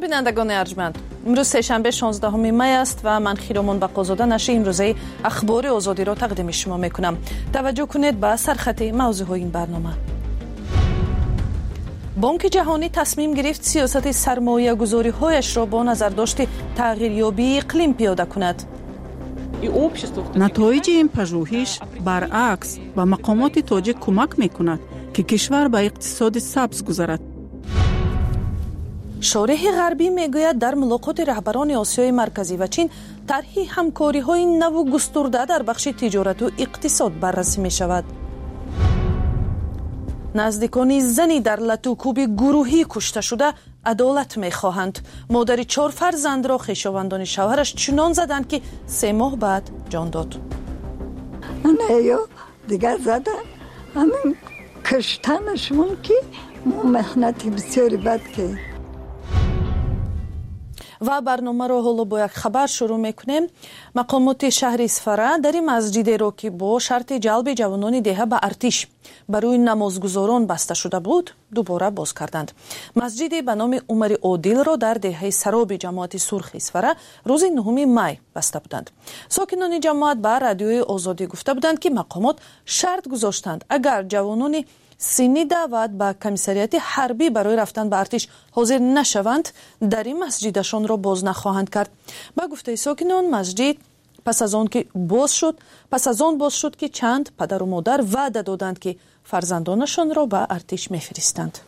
بینندگان ارجمند، امروز سه‌شنبه 16 می است و من خیرمان بقازاده نشر امروزه اخبار آزادی را تقدیم شما میکنم. توجه کنید به سرخط موضوعات این برنامه. بانک جهانی تصمیم گرفت سیاست سرمایه گذاری هایش را با نظر داشت تغییریابی اقلیم پیاده کند. نتایج این پژوهش برعکس به مقامات تاجیک کمک میکند که کشور به اقتصاد سبز گذرد. شارح غربی میگوید در ملاقات رهبران آسیای مرکزی و چین طرح همکاری‌های نو و گسترده در بخش تجارت و اقتصاد بررسی می شود. نزدیکان زنی در لطوکوب گروهی کشته شده عدالت می خواهند. مادر 4 فرزند را خویشاوندان شوهرش چنان زدند که 3 ماه بعد جان داد. نه دیگر زدن همین کشتنشون که محنت بسیاری بد که. و برنامه را حالا با یک خبر شروع میکنیم. مقامات شهر اصفهان در مسجدی را که با شرط جلب جوانان دهه به ارتش برای نمازگزاران بسته شده بود دوباره باز کردند. مسجدی به نام عمر عادل را در دهه سراب جماعت سرخ اصفهان روز 9 می بسته بودند. ساکنان جماعت به رادیوی آزادی گفته بودند که مقامات شرط گذاشتند اگر جوانان سینی دعوت به کمیسریات حربی برای رفتن به ارتش حاضر نشوند در این مسجدشان را باز نخواهند کرد. با گفته ساکنان مسجد پس از آن باز شد که چند پدر و مادر وعده دادند که فرزندانشان را به ارتش میفرستند.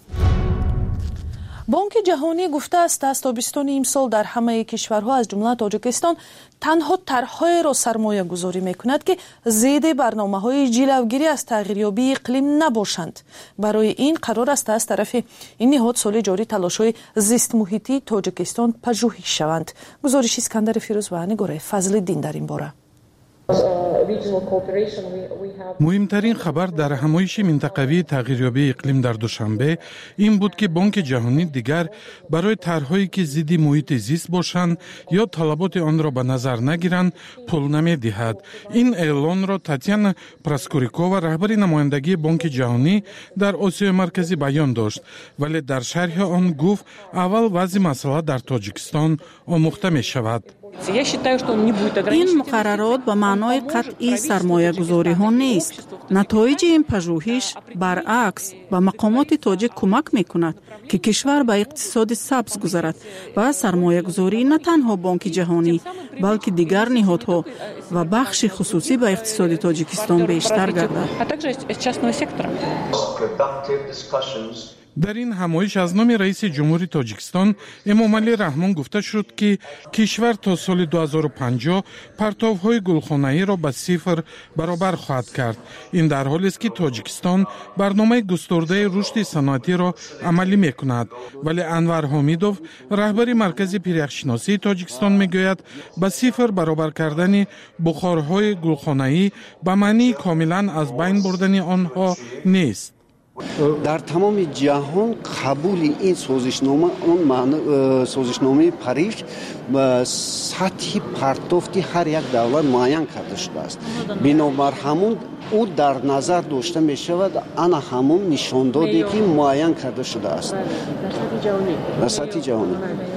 بانک جهانی گفته است از تابستان امسال در همه کشورها از جمله تاجیکستان تنها طرح‌های را سرمایه گذاری می‌کند که ضد برنامه‌های جلوگیری از تغییریابی اقلیم نباشند. برای این قرار است از طرف این نهاد سال جاری تلاش‌های زیست محیطی تاجیکستان پژوهش شوند. گزارش اسکندر فیروز و نگاره فضل‌الدین در این باره. مهمترین خبر در همایش منطقوی تغییریابی اقلیم در دوشنبه این بود که بانک جهانی دیگر برای طرح‌هایی که ضد محیط زیست باشند یا طلبات آن را به نظر نگیرند پول نمی‌دهد. این اعلان را تاتیانا پراسکوریکووا رهبر نمایندگی بانک جهانی در آسیای مرکزی بیان داشت، ولی در شرح آن گفت اول وضع مسئله در تاجیکستان آموخته می‌شود. این مقررات به معنای قطعی سرمایه گذاری ها نیست. نتایج این پژوهش برعکس به مقامات تاجیک کمک می کند که کشور به اقتصاد سبز گذرد و سرمایه گذاری نه تنها بانک جهانی بلکه دیگر نهادها و بخش خصوصی به اقتصاد تاجیکستان بیشتر گردد. در این همایش از نام رئیس جمهوری تاجیکستان امامعلی رحمان گفته شد که کشور تا سال 2050 پرتوهای گلخانه‌ای را به 0 برابر خواهد کرد. این در حالی است که تاجیکستان برنامه گسترده رشد صنعتی را عملی می‌کند، ولی انور حمیدوف رهبر مرکز پیرکشناسی تاجیکستان می‌گوید به 0 برابر کردن بخارهای گلخانه‌ای به معنی کاملا از بین بردن آنها نیست. در تمام جهان قبول این سازشنامه پاریس سطح پرتوفتی هر یک دولت معین کرده شده است. بنابر همون او در نظر داشته می شود آن همون نشاندادی که معین کرده شده است در سطح جهانی.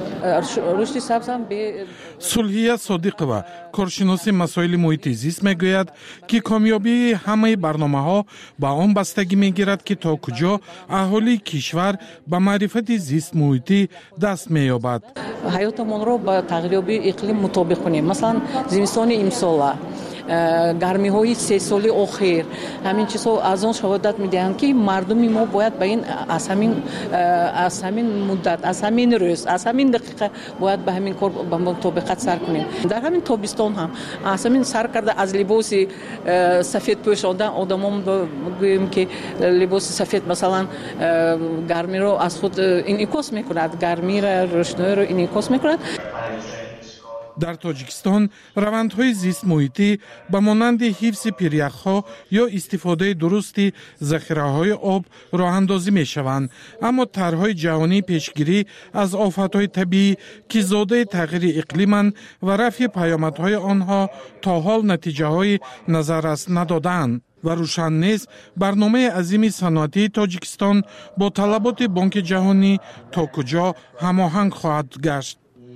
سلحیه صادقова کارشناس مسائل محیط زیست میگوید که کامیابی همه برنامه‌ها به آن بستگی میگیرد که تا کجا اهالی کشور به معرفت زیست محیطی دست مییابد. حیاتمون رو با تغییریابی اقلیم مطابق کنیم. مثلا زمستان امسال گرمی های 3 سال اخیر همین چیزها از آن شهادت میدهند که مردم ما باید به این از همین مدت از همین روز از همین دقیقه باید به همین کار به مطابقت سر کنیم. در همین تابستان هم از همین سر کرده از لباس سفید پوشیدن آدمان گوییم که لباس سفید مثلا گرمی رو از خود انعکاس میکند، گرمی را روشنایی رو انعکاس میکند. در تاجیکستان روندهای زیست محیطی به مانند حفظ پیریخ‌ها یا استفاده درستی ذخیره‌های آب راه اندازی می‌شوند، اما طرح‌های جهانی پیشگیری از آفت‌های طبیعی که زاده تغییر اقلیم‌اند و رفع پیامدهای آنها تا حال نتیجه‌های نظررس ندادند. و روشن نیست برنامه عظیم صنعتی تاجیکستان با طلبات بانک جهانی تا کجا هماهنگ خواهد گشت.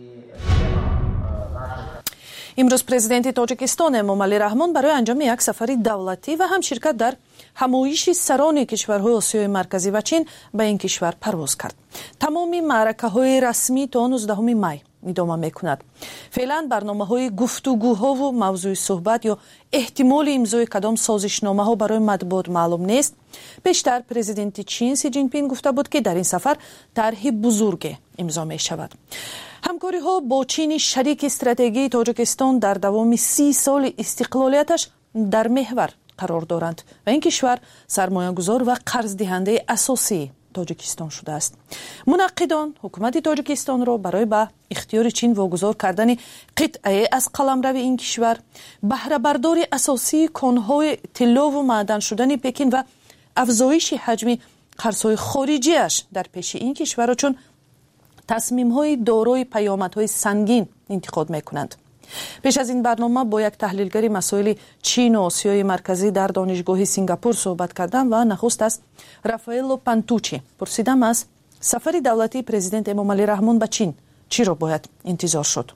امروز پرزیدنت تاجیکستان امامعلی رحمان برای انجام یک سفری دولتی و هم شرکت در همایش سران کشورهای آسیای مرکزی و چین به این کشور پرواز کرد. تمامی معرکه‌های رسمی تا 19 می ادامه می‌کند. فعلا برنامه‌های گفتگوها و موضوع صحبت یا احتمال امضای کدام سازشنامه‌ها برای مطبوعات معلوم نیست. بیشتر پرزیدنت چین سی جین پینگ گفته بود که در این سفر طرح بزرگ امضا می‌شود. همکاری‌ها با چین شریک استراتژی تاجیکستان در دوام 30 سال استقلالیتش در محور قرار دارند و این کشور سرمایه‌گذار و قرض دهنده اساسی تاجیکستان شده است. منقدان حکومت تاجیکستان را برای به اختیار چین واگذار کردن قطعه از قلمرو این کشور، بهره برداری اساسی کانهای طلا و معدن شدن پکین و افزایش حجم قرض‌های خارجیش در پیش این کشور را چون تصمیم‌های دارای پیامدهای سنگین انتخاب می‌کنند. پیش از این برنامه با یک تحلیلگر مسائل چین و آسیای مرکزی در دانشگاه سینگاپور صحبت کردم و نخست از رافائلو پانتوچی پرسیدم از سفر دولتی پرزیدنت امامعلی رحمان به چین چی را باید انتظار شد.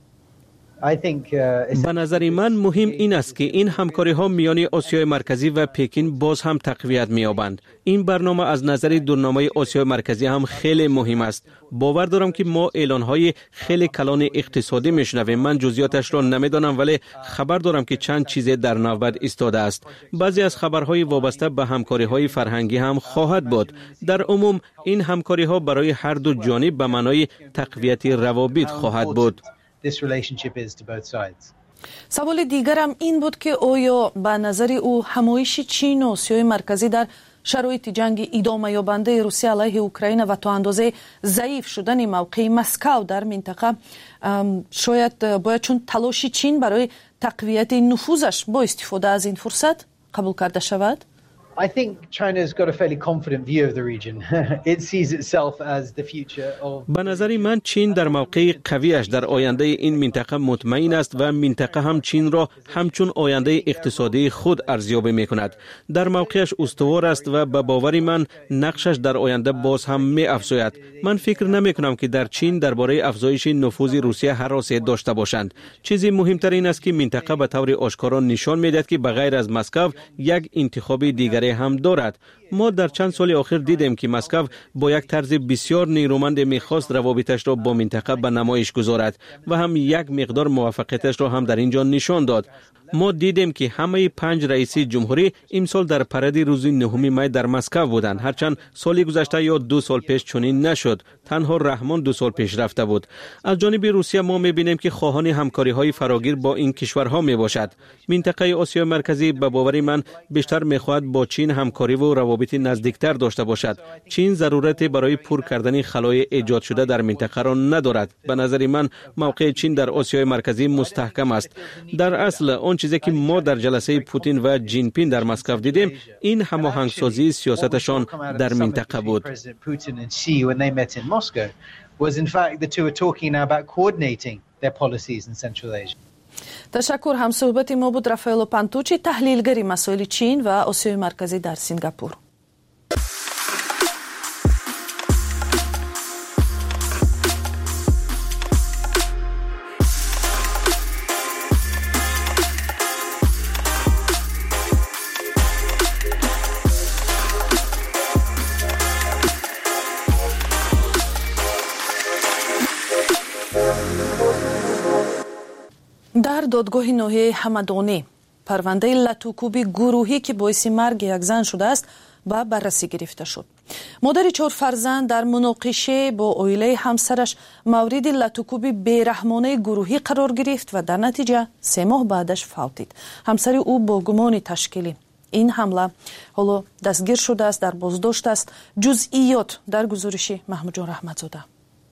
به نظر من مهم این است که این همکاری ها میان آسیای مرکزی و پکین باز هم تقویت می‌یابند. این برنامه از نظر دورنامه آسیای مرکزی هم خیلی مهم است. باور دارم که ما اعلان های خیلی کلان اقتصادی میشنویم. من جزئیاتش را نمیدانم ولی خبر دارم که چند چیز در نوبت ایستاده است. بعضی از خبرهای وابسته به همکاری های فرهنگی هم خواهد بود. در عموم این همکاری ها برای هر دو جانب به معنای تقویت روابط خواهد بود. سوال دیگرم این بود که آیا به نظر او همایش چین و آسیای مرکزی در شرایط جنگ ادامه یابنده روسیه علیه اوکراین و تا اندازه ضعیف شدن موقع مسکو در منطقه شاید باید چون تلاش چین برای تقویت نفوذش با استفاده از این فرصت قبول کرده شود؟ I think China's got a fairly confident view of the region. It sees itself as the future of. به نظر من چین در موقع قویش در آینده این منطقه مطمئن است و منطقه هم چین را همچون آینده اقتصادی خود ارزیابی می‌کند. در موقعش استوار است و به باور من نقشش در آینده باز هم می‌افزاید. من فکر نمی‌کنم که در چین درباره افزایش نفوذ روسیه حراسی داشته باشند. چیزی مهمتر این است که منطقه به طور آشکارا نشان می‌دهد که بغیر از مسکو یک انتخاب دیگری هم دارد. ما در چند سال اخیر دیدیم که مسکو با یک طرز بسیار نیرومند میخواست روابطش را با منطقه به نمایش گذارد و هم یک مقدار موفقیتش را هم در اینجا نشان داد. ما دیدیم که همه 5 رئیس جمهوری امسال در پرد روز 9 می در مسکو بودند، هرچند سال گذشته یا 2 سال پیش چنین نشد. تنها رحمان 2 سال پیش رفته بود. از جانب روسیه ما می‌بینیم که خواهان همکاری‌های فراگیر با این کشورها میباشد. منطقه آسیا مرکزی به باور من بیشتر می‌خواهد با چین همکاری و روابط نزدیکتر داشته باشد. چین ضرورت برای پر کردن خلای ایجاد شده در منطقه را ندارد. به نظر من موقع چین در آسیای مرکزی مستحکم است. در اصل آن چیزی که ما در جلسه پوتین و جین پین در مسکو دیدیم این هماهنگسازی سیاستشان در منطقه بود. تشکر. هم صحبت ما بود رافائلو پانتوچی تحلیلگر مسائل چین و آسیای مرکزی در سینگاپور. در دادگاه ناحیه همدانی پرونده لطوکوبی گروهی که باعث مرگ یک زن شده است به بررسی گرفته شد. مادر 4 فرزند در مناقشه با عائله همسرش مورد لطوکوبی بیرحمانه گروهی قرار گرفت و در نتیجه 3 ماه بعدش فوتید. همسر او با گمان تشکیل این حمله حالا دستگیر شده است، در بازداشت است. جزئیات در گزارش محمود جان رحمتزاده.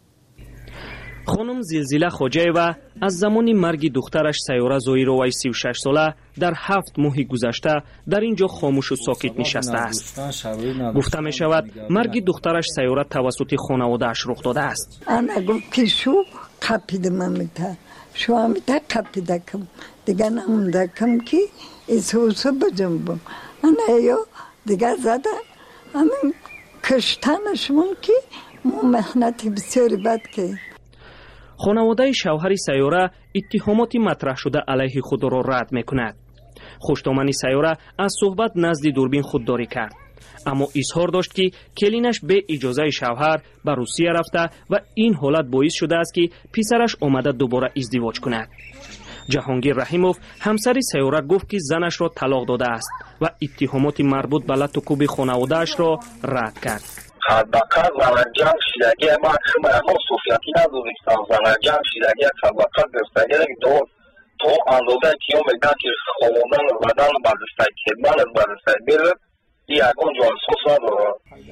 خانم زلزله خوجایوا از زمان مرگ دخترش سیاره زویروی 36 ساله در 7 ماه گذشته در اینجا خاموش و ساکت نشسته است. گفته می شود مرگ دخترش سیاره توسط خانواده‌اش رخ داده است. انا گفت شو قپیدم امیتا شو امیتا قپیدکم دیگه نموندکم که اسوسو بجنبم یا دیگه زدن همین کشتنشون که ما مهنت بسیاری بد که. خانواده شوهر سیاره اتهامات مطرح شده علیه خود را رد میکند. خوشتامنی سیاره از صحبت نزد دوربین خودداری کرد، اما اظهار داشت که کلینش به اجازه شوهر به روسیه رفته و این حالت باعث شده است که پسرش آمده دوباره ازدواج کند. جهانگیر رحیموف همسر سیاره گفت که زنش را طلاق داده است و اتهامات مربوط به لط و کوب خانواده‌اش را رد کرد. حداقل زنجان شیرگی ما شما ما صوفیاتی ندونستم زنجان شیرگی طبقه دستگیری تو اندازه کیو میگن که خواندن و بدن برداشته کردن از برداشته بیره یکون جاسوس نداره.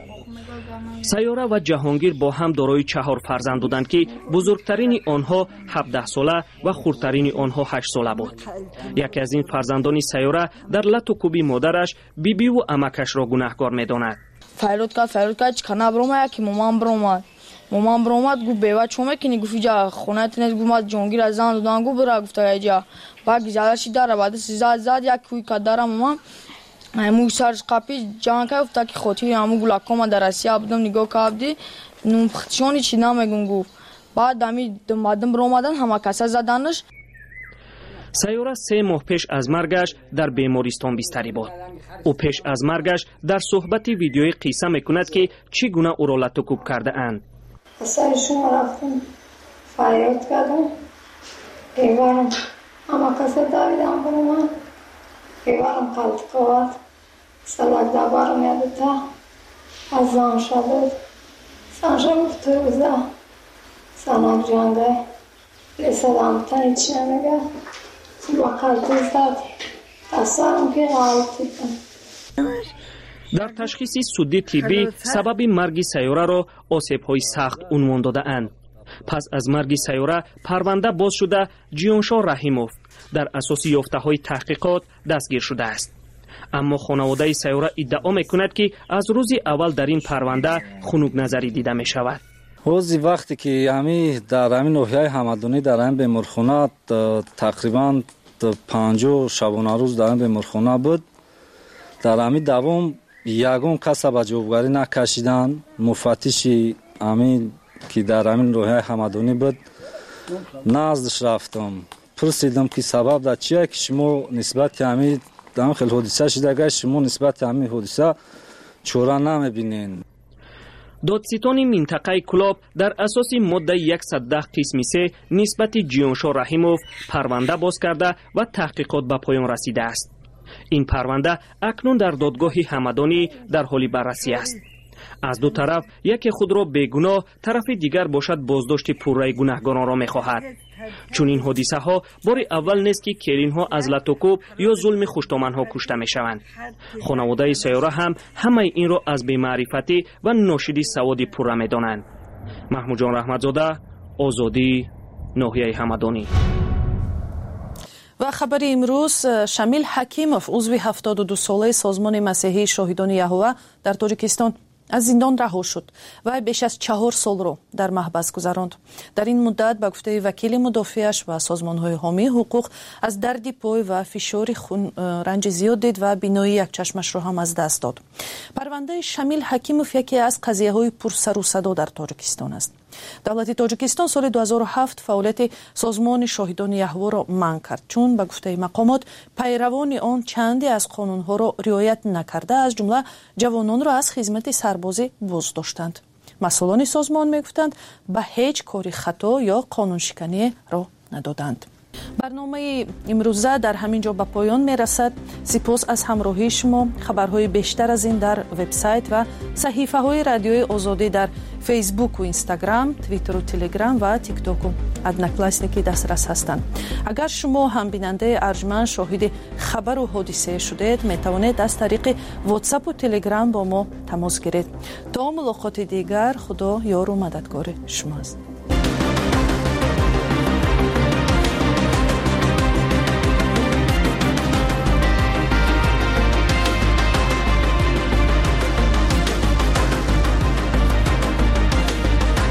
سیاره و جهانگیر با هم دارای 4 فرزند بودند که بزرگترین آنها 17 ساله و خردترین آنها 8 ساله بود. یکی از این فرزندان سیاره در لط و کوبی مادرش بیبی و عمکش را گناهکار می‌داند. فیروز چکنا برومه که مامان برومد گو بیوه چومه که نگفی جا خونه تنید گومد جونگیر از زن دادن گو برا گفته جا با گزارشی داره بعد زاد یک کوی که داره مامان همون سرش قپی جان که افتا که خودی همون گلاکوما در اسیا بودم نگاه کابدی نمخشونی چی نمیگم گو بعد دمی مادم برومدن همه کسا زدنش. سیاره 3 ماه پیش از مرگش در بیمارستان بستری بود. او پیش از مرگش در صحبت ویدیویی قصه میکند که چگونه او را لط و کوب کرده اند. سر شما رفتم فریاد کردم ایوارم همه کسا داویدم برو من ایوارم قلط سلک دبارم یادتا از زنشا بود زنشا گفت تو روزه سنک جانده لیسادم تا هیچی نمیگه با قلطی زد دستارم که غلطی کن. در تشخیص سودی طبی سبب مرگ سیاره را آسیب‌های سخت عنوان داده اند. پس از مرگ سیاره پرونده باز شده جیانشاه رحیموف در اساس یافته‌های تحقیقات دستگیر شده است. اما خانواده سیاره ادعا میکند که از روز اول در این پرونده خنک نظری دیده می شود. روزی وقتی که همی در همین ناحیه حمدانی در همین بیمارخانه تقریبا 50 شبانه روز در همین بیمارخانه بود، در همین دوام یگان کس به جوابگاری نکشیدن. مفتشی همین که در همین ناحیه حمدانی بود نزدش رفتم پرسیدم که سبب در چیه که شما نسبت همین در خیلی حادثه شده شما نسبت همین حادثه چوره نمیبینین. دادستان منطقه کلاب در اساس ماده 110 قسم 3 نسبت جیانشاه رحیموف پرونده باز کرده و تحقیقات به پایان رسیده است. این پرونده اکنون در دادگاه همدانی در حال بررسی است. از دو طرف یکی خود را بیگناه، طرف دیگر باشد بازداشت پررأی گناهکاران را می‌خواهد. چون این حادثه ها بار اول نیست که کلین ها از لط و کوب یا ظلم خوشتامن ها کشته میشوند. خانواده سیاره هم همه این را از بی‌معرفتی و ناشدی سواد پررا میدانند. محمود جان رحمتزاده، آزادی، ناحیه همدانی. و خبر امروز شمیل حکیموف عضو 72 ساله سازمان مسیحی شاهدان یهوه در تاجیکستان از زندان رها شد و بیش از 4 سال را در محبس گذراند. در این مدت به گفته وکیل مدافعش و سازمان‌های حامی حقوق از درد پای و فشار خون رنج زیاد دید و بینایی یک چشمش را هم از دست داد. پرونده شمیل حکیموف یکی از قضیه‌های پرسر و صدا در تاجیکستان است. دولت تاجیکستان سال 2007 فعالیت سازمان شاهدان یهوه را منع کرد، چون به گفته مقامات پیروان آن چندی از قانون‌ها را رعایت نکرده، از جمله جوانان را از خدمت سربازی بازداشتند. مسئولان سازمان میگفتند به هیچ کاری خطا یا قانون شکنی را ندادند. برنامه امروزه در همین جا به پایان میرسد. سپاس از همراهی شما. خبرهای بیشتر از این در وبسایت و صحیفه های رادیوی آزادی در فیسبوک و اینستاگرام، توییتر و تلگرام و تیک تاک و ادناکلاسنیکی دسترس هستند. اگر شما هم بیننده ارجمند شاهد خبر و حادثه شدید، می توانید از طریق واتساپ و تلگرام با ما تماس گیرید. تا ملاقات دیگر، خدا یار و مددگار شماست.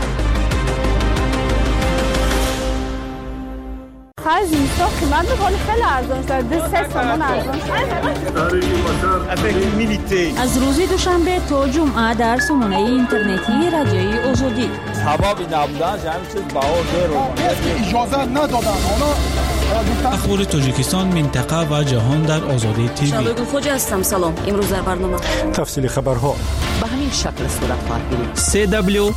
زمستان خیمت میکنی خیلی ارزان شد 3 تومان ارزان شد. از روز دوشنبه تا جمعه در سامانه اینترنتی رادیوی آزادی حبابی نبودن همین چیز باور داره اجازه ندادن اخبار تاجیکستان منطقه و جهان در آزادی تیوی. شالوی خوج هستم. سلام. امروز در برنامه تفصیل خبرها به همین شکل صورت خواهد گرفت.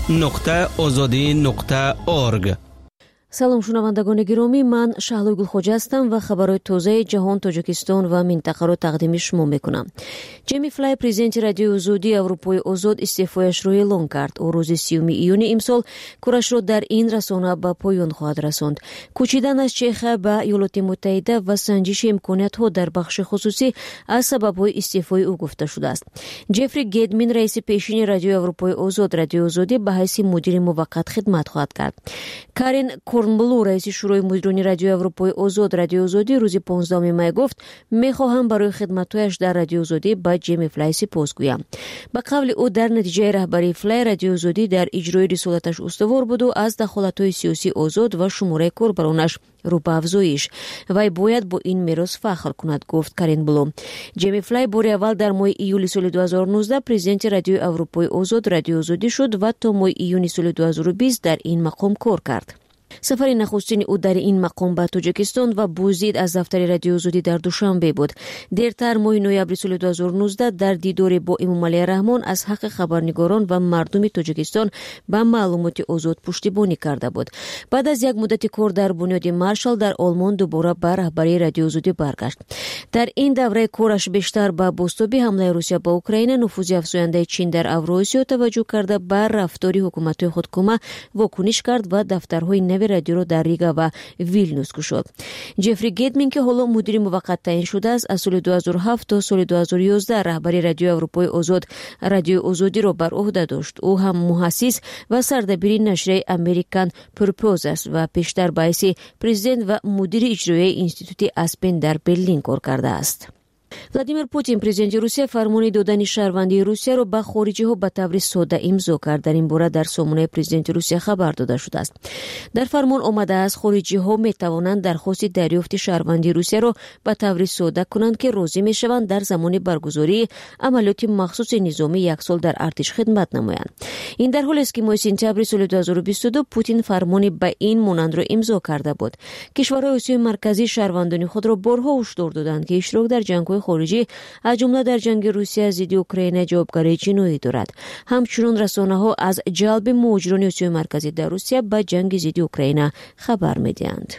www.azadi.org. سلام شنوندگان گرامی، من شهلوی گلخوجه هستم و خبرهای تازه جهان، تاجیکستان و منطقه را تقدیم شما میکنم. جیمی فلای پرزیدنت رادیوی آزادی اروپای آزاد استعفایش را اعلام کرد. او روز 30 ایون امسال کارش را در این رسانه به پایان خواهد رساند. کوچیدن از چیخه به ایالات متحده و سنجش امکانیت‌ها در بخش خصوصی از سبب‌های استعفای او گفته شده است. جفری گیدمین رئیس پیشین رادیوی اروپای آزاد رادیوی آزادی به حیث مدیر موقت خدمت خواهد کرد. کارین کورنبلو رئیس شورای مدیران رادیوی اروپای آزاد رادیوی آزادی روز 15 می گفت می‌خواهم برای خدماتش در رادیوی آزادی به جیمی فلای سپاسگویم. به قول او در نتیجه رهبری فلای رادیوی آزادی در اجرای رسالتش استوار بود و از دخالت‌های سیاسی آزاد و شماره کاربرانش رو به افزایش وی باید با این میراث فخر کند، گفت کارین بلو. جیمی فلای بار اول در ماه ایول سال 2019 پرزیدنت رادیوی اروپای آزاد رادیوی آزادی شد و تا ماه ایون سال 2020 در این مقام کار کرد. سفر نخستین او در این مقام به تاجیکستان و بازدید از دفتر رادیوی آزادی در دوشنبه بود. دیرتر ماه نوامبر سال 2019 در دیدار با امام علی رحمان از حق خبرنگاران و مردم تاجیکستان به معلومات آزاد پشتیبانی کرده بود. بعد از یک مدت کار در بنیاد مارشال در آلمان دوباره به رهبری رادیوی آزادی برگشت. در این دوره کارش بیشتر به بازتابی حمله روسیه به اوکراین، نفوذ افزاینده چین در اوراسیا توجه کرده به رفتار حکومت خودکامه واکنش کرد و دفترهای نوی رادیو را در ریگا و ویلنیوس گشود. جفری گیدمین که حالا مدیر موقت تعیین شده است، از سال 2007 تا سال 2011 رهبری رادیوی اروپای آزاد رادیوی آزادی را بر عهده داشت. او هم مؤسس و سردبیر نشریه امریکن پرپوز است و پیشتر به حیث پرزیدنت و مدیر اجرایی انستیتوت اسپن در برلین کار کرده است. ولادیمیر پوتین پرزیدنت روسیه فرمان دادن شهروندی روسیه را به خارجی‌ها به طور ساده امضا کرد. در این باره در سامانه پرزیدنت روسیه خبر داده شده است. در فرمان آمده است خارجی‌ها می توانند درخواست دریافت شهروندی روسیه را به طور ساده کنند که راضی می‌شوند در زمان برگزاری عملیات مخصوص نظامی یک سال در ارتش خدمت نمایند. این در حالی است که ماه سپتامبر سال 2022 پوتین فرمانی به این مانند را امضا کرده بود. کشورهای آسیای مرکزی شهروندان خود را بارها هشدار دادند که اشتراک در جنگ‌های خارجی از جمله در جنگ روسیه ضد اوکراین جوابگری جنایی دارد. همچنین رسانه‌ها از جلب مهاجران آسیای مرکزی در روسیه به جنگ ضد اوکراین خبر می‌دهند.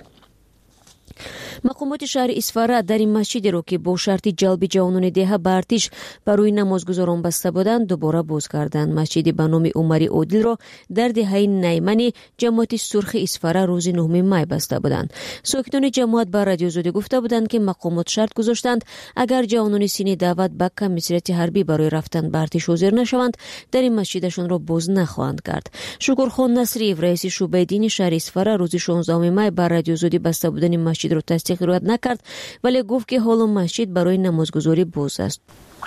مقامات شهر اصفهان در این مسجدی را که با شرط جلب جوانان دهه به ارتش برای نمازگزاران بسته بودند دوباره باز کردند. مسجد به نام عمر عادل را در دهه نیمن جماعت سرخ اصفهان روز 9 می بسته بودند. ساکنان جماعت به رادیو آزادی گفته بودند که مقامات شرط گذاشتند اگر جوانان سینی دعوت به کمیسریت حربی برای رفتن به ارتش حاضر نشوند در این مسجدشان را باز نخواهند کرد. شکرخان نصریف رئیس شعبه دین شهر اصفهان روز 16 می به رادیو آزادی بسته بودن مسجد را تصدیق نکرد، ولی گفت که حالا مسجد برای نمازگزاری باز است.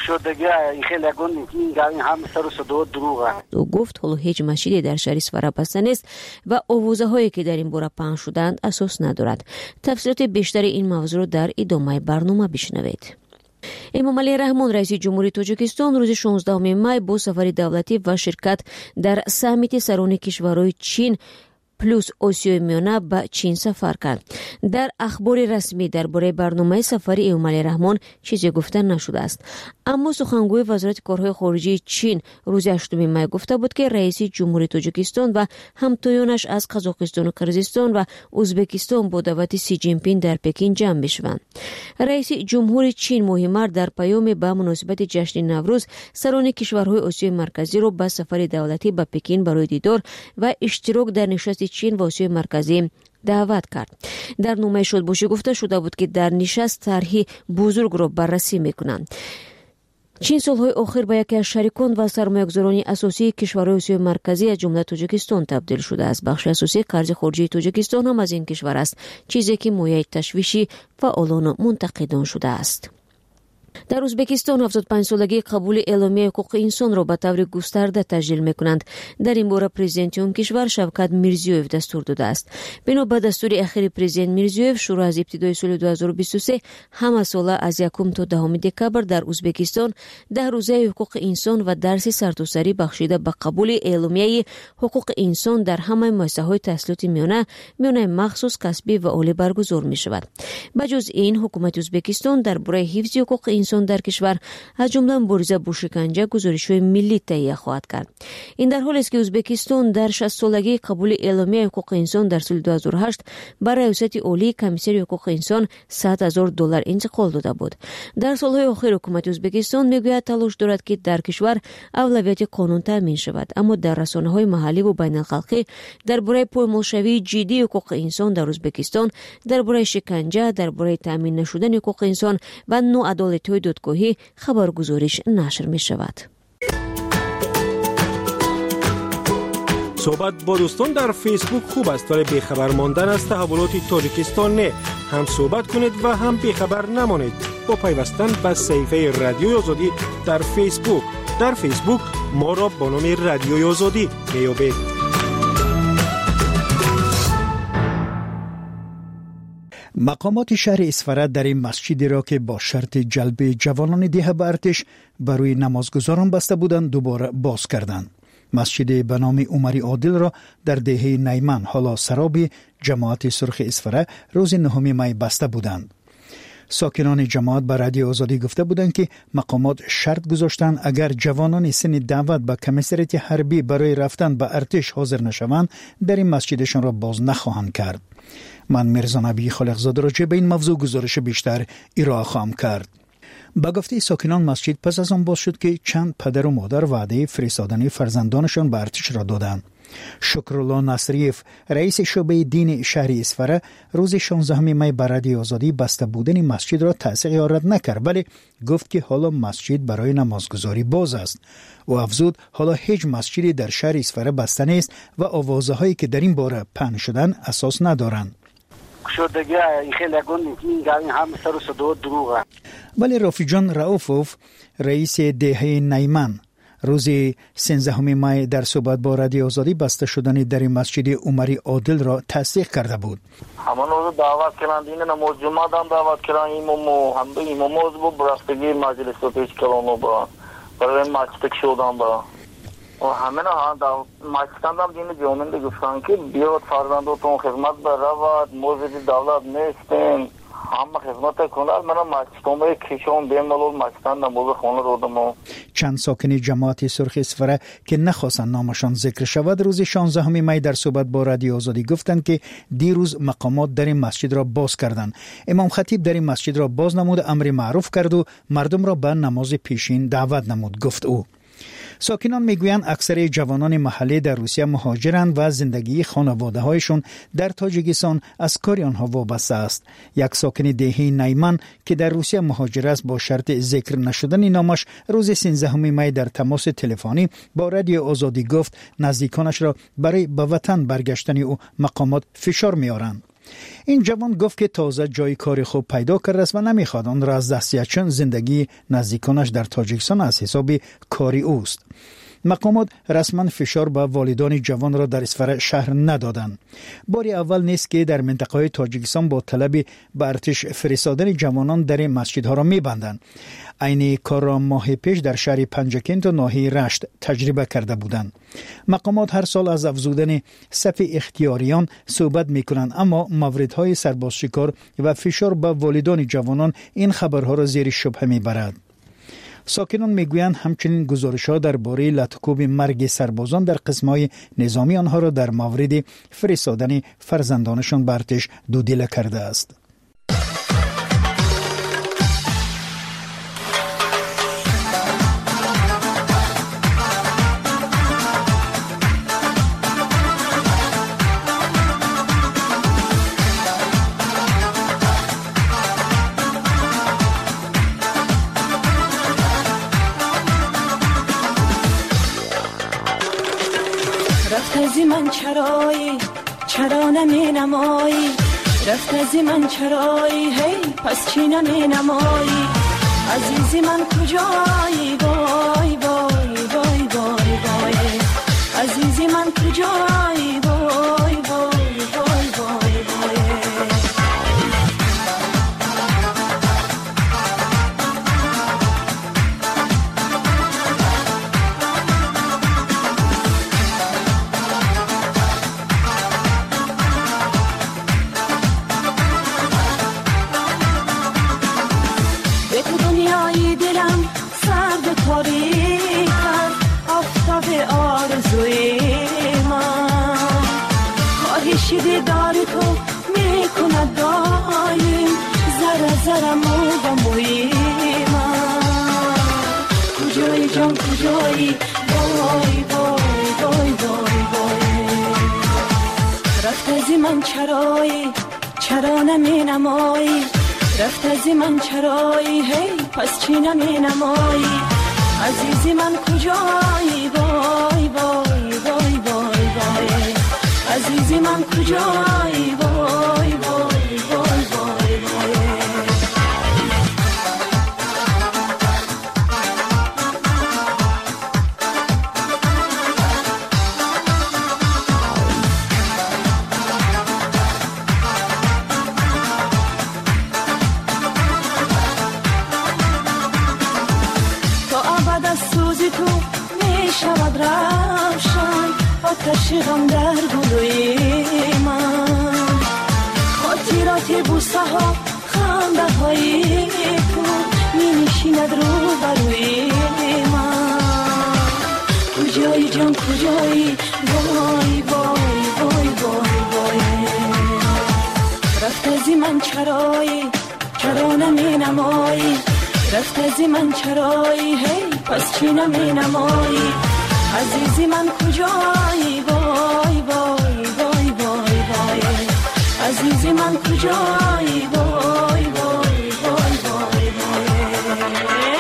او گفت حالا هیچ مسجدی در شهر اصفهان بسته نیست و آوازه هایی که در این باره پخش شدند اساس ندارد. تفصیلات بیشتر این موضوع را در ادامه برنامه بشنوید. امام علی رحمان رئیس جمهوری تاجیکستان روز 16 می با سفر دولتی و شرکت در سامیت سران کشورهای چین پلوس آسیای میانه به چین سفر کرد. در اخبار رسمی درباره برنامه سفر امام علی رحمان چیزی گفته نشده است، اما سخنگوی وزارت کارهای خارجه چین روز 8 می گفته بود که رئیس جمهوری تاجیکستان و همتایانش از قزاقستان و قرقیزستان و ازبکستان با دعوت سی جین پینگ در پکین جمع بشوند. رئیس جمهور چین ماه در پیام به مناسبت جشن نوروز سران کشورهای آسیای مرکزی را به سفر دولتی به پکین برای دیدار و اشتراک در نشست چین و آسیای مرکزی دعوت کرد. در نامه شادباشی گفته شده بود که در نشست طرحی بزرگ را بررسی میکنند. چین سالهای آخر به یکی از شریکان و سرمایه‌گذاران اساسی کشورهای آسیای مرکزی از جمله تاجیکستان تبدیل شده است. بخش اساسی قرض خارجی تاجیکستان هم از این کشور است، چیزی که مایه تشویشی فعالان و منتقدان شده است. در ازبکستان 75 سالگی قبول اعلامیه حقوق انسان را به طور گسترده تسجیل می‌کنند. در این باره پرزیدنت اون کشور شوکت میرزیویف دستور داده است. بنا به دستور اخیر پرزیدنت میرزیویف شروع از ابتدای سال 2023 همه ساله از 1 تا 10 دکبر در ازبکستان 10 روزه حقوق انسان و درس سرتاسری بخشیده به قبول اعلامیه حقوق انسان در همه مؤسسه‌های تحصیلاتی میانه مخصوص کسبی و عالی برگزار می‌شود. بجز این حکومت ازبکستان درباره حفظ حقوق انسان در کشور از جمله مبارزه با شکنجه گزارش‌های ملی تهیه خواهد کرد. این در حالی است که ازبکستان در 60 سالگی قبول اعلامیه حقوق انسان در سال 2008 برای ریاست عالی کمیسر حقوق انسان $100,000 انتقال داده بود. در سالهای اخیر حکومت ازبکستان میگوید تلاش دارد که در کشور اولویت قانون تامین شود، اما در رسانه‌های محلی و بین‌المللی درباره پایمال‌شوی جدی حقوق انسان در ازبکستان، درباره شکنجه، درباره تامین نشدن حقوق انسان و ناعدالتی‌های دادگاهی خبرگزاریش نشر می‌شود. صحبت با دوستان در فیسبوک خوب است، ولی بیخبر ماندن از تحولات تاجیکستان نه. هم صحبت کنید و هم بیخبر نمانید با پیوستن به صفحه رادیوی آزادی در فیسبوک. در فیسبوک ما را با نام رادیوی آزادی میابید. مقامات شهر اصفهان در این مسجدی را که با شرط جلب جوانان ده به ارتش برای نمازگزاران بسته بودند دوباره باز کردند. مسجد به نام عمری عادل را در دهه نیمن حالا سراب جماعت سرخ اصفهان روز 9 می بسته بودند. ساکنان جماعت به رادیو آزادی گفته بودند که مقامات شرط گذاشتند اگر جوانان سن دعوت به کمیسریت حربی برای رفتن به ارتش حاضر نشوند در این مسجدشان را باز نخواهند کرد. من میرزا نبی خالقزاده راجع به این موضوع گزارش بیشتر ارائه خواهم کرد. با گفته ساکنان مسجد پس از آن باز شد که چند پدر و مادر وعده فرستادن فرزندانشان به ارتش را دادند. شکرالله نصریف رئیس شعبه دین شهر اصفهان روز 16 می به رادیو آزادی بسته بودن مسجد را تصدیق رد نکرد، ولی گفت که حالا مسجد برای نمازگزاری باز است و افزود حالا هیچ مسجدی در شهر اصفهان بسته نیست و آوازهایی که در این باره پخش شدن اساس ندارند. ولی رافیجان رؤوفوف رئیس دهه نیمن روز 13 می در صحبت با رادیو آزادی بسته شدن در مسجد عمری عادل را تصدیق کرده بود. همان روز دعوت کردن دین نماز جمعه هم دعوت کردن ایمامو هم دو ایماموز با برستگی مجلس رو پیش کردن با برای مسجد شدن با و همه نه مسجد هم دین جامعه گفتن که بیاد فرزنداتون خدمت برود موزدی دولت نیستین همه خدمت کنند. من مسجدم کشون بیمالول مسجدن نماز خونه رودم. چند ساکن جماعت سرخ اصفهان که نخواستند نامشان ذکر شود روز 16 می در صحبت با رادیو آزادی گفتند که دیروز مقامات در این مسجد را باز کردند. امام خطیب در این مسجد را باز نمود، امر معروف کرد و مردم را به نماز پیشین دعوت نمود، گفت او. ساکنان میگویند اکثر جوانان محلی در روسیه مهاجرند و زندگی خانواده‌هایشون در تاجیکستان از کار آنها وابسته است. یک ساکن دهه نیمن که در روسیه مهاجر است با شرط ذکر نشدن نامش روز 13 می در تماس تلفنی با رادیو آزادی گفت نزدیکانش را برای به وطن برگشتن او مقامات فشار می‌آورند. این جوان گفت که تازه جای کار خوب پیدا کرده است و نمیخواد آن را از دست دهد چون زندگی نزدیکانش در تاجیکستان از حساب کاری اوست. مقامات رسما فشار به والدان جوان را در اصفهان شهر ندادند. بار اول نیست که در منطقه تاجیکستان با طلب به ارتش فرستادن جوانان در مسجدها را میبندند. عین کار را ماه پیش در شهر پنجکین تا ناحیه رشت تجربه کرده بودند. مقامات هر سال از افزودن صف اختیاریان صحبت میکنند، اما موردهای سربازشکار و فشار به والدان جوانان این خبرها را زیر شبهه میبرد. ساکنان میگویند همچنین گزارش‌ها درباره لطکوب مرگ سربازان در قسم‌های نظامی آنها را در مورد فرستادن فرزندانشان به ارتش دودیله کرده است. رفت من چرایی چرا نمی نمایی رفت از من چرایی هی پس چی نمی نمایی عزیزی من کجایی وای وای وای وای وای عزیزی من کجایی وای وای وای وای وای دنیای دلم سرد تاریک است آفتاب آرزوی من خواهش دیدار تو میکند دایم ذره ذره مو و موی من کجایی جان کجایی وای وای وای وای وای رفت از من چرا نمی نمایی رفت از من چرایی هی پس چی نمی نمایی عزیزی من کجایی وای وای وای وای وای عزیزی من کجایی وای وای وای وای وای تو می شود روشن آتش غم در گلوی من خاطرات بوسه ها خنده های تو می نشیند رو بروی من کجایی جان کجایی وای وای وای وای وای رفت از من چرا نمی نمایی رفت از من چرایی هی پس چی نمی نمایی عزیزی من کجایی وای وای وای وای وای عزیزی من کجایی وای وای وای وای وای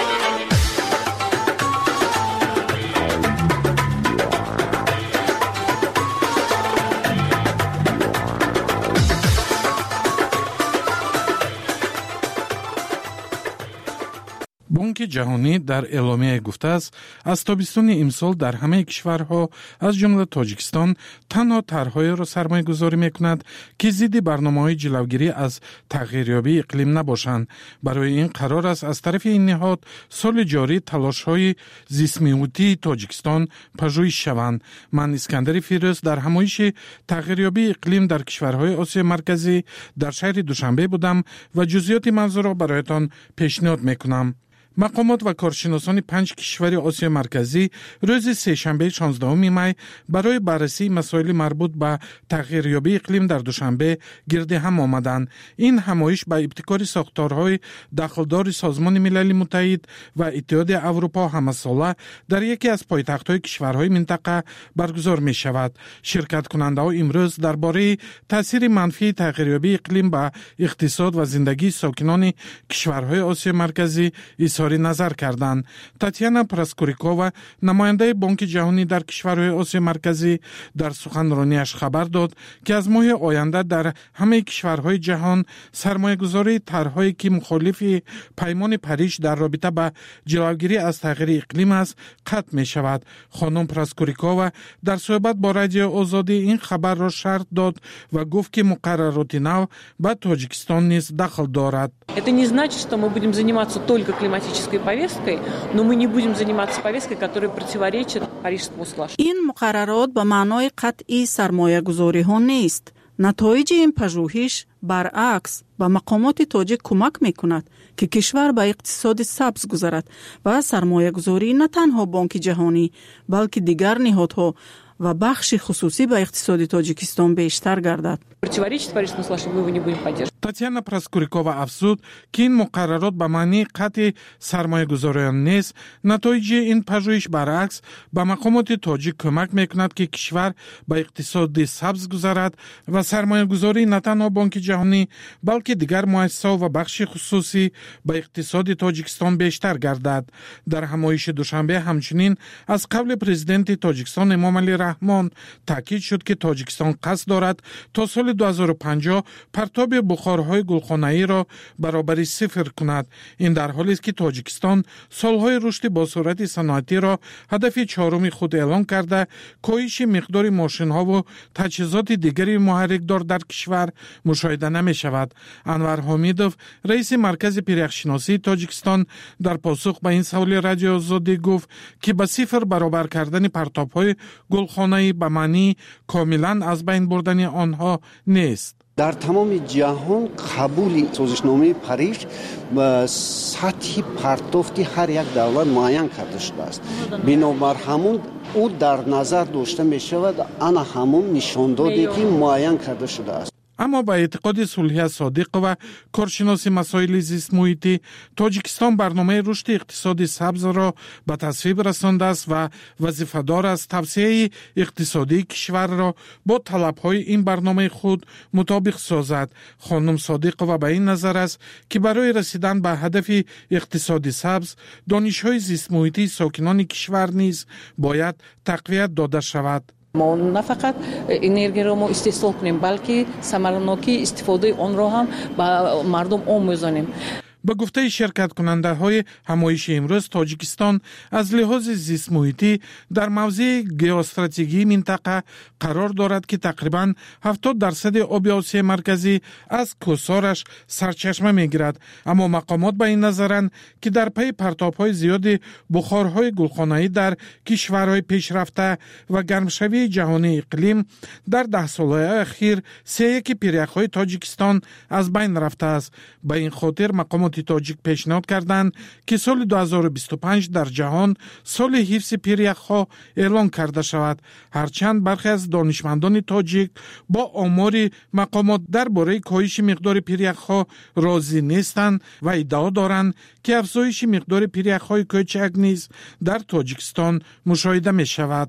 بانک جهانی در اعلامیه گفته است از تابستون امسال در همه کشورها از جمله تاجیکستان تنها طرح‌هایی را سرمایه‌گذاری می‌کند که ضد برنامه‌های جلوگیری از تغییریابی اقلیم نباشند. برای این قرار است از طرف این نهاد سال جاری تلاش‌های زیست‌محیطی تاجیکستان پژوهش شوند. من اسکندر فیروز در همایش تغییریابی اقلیم در کشورهای آسیا مرکزی در شهر دوشنبه بودم و جزئیات موضوع را برایتان پیشنهاد می‌کنم. مقامات و کارشناسان 5 کشور آسیا مرکزی روز سه‌شنبه 16 می برای بررسی مسائل مربوط به تغییریابی اقلیم در دوشنبه گرد هم آمدند. این همایش به ابتکار ساختارهای دخلدار سازمان ملل متحد و اتحاد اروپا همساله در یکی از پایتخت‌های کشورهای منطقه برگزار می شود. شرکت کننده ها امروز درباره تاثیر منفی تغییریابی اقلیم به اقتصاد و زندگی ساکنان کشورهای آسیا مرکزی اظهار نظر کردند. تاتیانا پراسکوریکووا نماینده بانک جهانی در کشورهای آسیا مرکزی در سخنرانیش خبر داد که از ماه آینده در همه کشورهای جهان سرمایه‌گذاری طرح‌هایی که مخالف پیمان پاریس در رابطه با جلوگیری از تغییر اقلیم است قطع می شود. خانم پراسکوریکووا در صحبت با رادیو آزادی این خبر را شرح داد و گفت که مقررات نو به تاجیکستان نیز دخل دارد. Это не значит, что мы будем заниматься только климатической повесткой, но мы не будем заниматься повесткой, которая противоречит Парижскому соглашению. این مقررات به معنای قطعی سرمایه‌گذاری ها نیست. نتایج این پژوهش برعکس به مقامات تاجیک کمک میکند که کشور به اقتصاد سبز گذرد و سرمایه‌گذاری نه تنها بانک جهانی بلکه دیگر نهادها و بخش خصوصی به اقتصاد تاجیکستان بیشتر گردد. تاتیانا پراسکوریکووا افزود که این مقررات به معنی قطع سرمایه‌گذاریان نیست. نتایج این پژوهش برعکس به مقامات تاجیک کمک میکند که کشور به اقتصاد سبز گذرد و سرمایه‌گذاری نه تنها بانک جهانی بلکه دیگر مؤسسات و بخش خصوصی به اقتصاد تاجیکستان بیشتر گردد. در همایش دوشنبه همچنین از قبل پرزیدنت تاجیکستان امام علی رحمان تاکید شد که تاجیکستان قصد دارد تا سال 2050 پرتاب بخارهای گلخانه‌ای را برابر صفر کند. این در حالی است که تاجیکستان سالهای رشد با سرعت صنعتی را هدف چهارم خود اعلام کرده، کاهش مقدار ماشین‌ها و تجهیزات دیگری محرک‌دار در کشور مشاهده نمی‌شود. انور حمیدوف رئیس مرکز پیرکشناسی تاجیکستان در پاسخ به این سوال رادیو آزادی گفت که به صفر برابر کردن پرتاب‌های گلخانه‌ای به معنی کاملاً از بین بردن آنها نیست. در تمام جهان قبول سازشنامه پاریس به سطح پرتافتی هر یک دولت معین کرده شده است. بنابر همون او در نظر داشته می شود، آن همون نشاندادی که معین کرده شده است. اما با اعتقاد صلحی صادق و کارشناس مسائل زیست محیطی، تاجیکستان برنامه رشد اقتصادی سبز را به تصویب رسانده است و وظیفه‌دار است توسعه اقتصادی کشور را با طلب‌های این برنامه خود مطابق سازد. خانم صادق و به این نظر است که برای رسیدن به هدف اقتصادی سبز، دانش‌های زیست محیطی ساکنان کشور نیز باید تقویت داده شود. ما نه فقط انرژی را ما استحصال کنیم، بلکه ثمرناکی استفاده آن را هم به مردم آموزانیم. به گفته شرکت کننده های همایش امروز، تاجیکستان از لحاظ زیست محیطی در موضع ژئواستراتژیکی منطقه قرار دارد که تقریباً 70% آب آسیا مرکزی از کوسارش سرچشمه میگیرد. اما مقامات به این نظرند که در پی پرتاب‌های زیاد بخارهای گلخانه‌ای در کشورهای پیشرفته و گرمشوی جهانی اقلیم در 10 سال اخیر 3/1 پیرک‌های تاجیکستان از بین رفته است. به این خاطر مقامات تاجیک پیشنهاد کردند که سال 2025 در جهان سال حفظ پیریخ‌ها اعلان کرده شود. هرچند برخی از دانشمندان تاجیک با آمار مقامات درباره کاهش مقدار پیریخ‌ها راضی نیستند و ادعا دارند که افزایش مقدار پیریخ‌های کوچک نیز در تاجیکستان مشاهده می شود.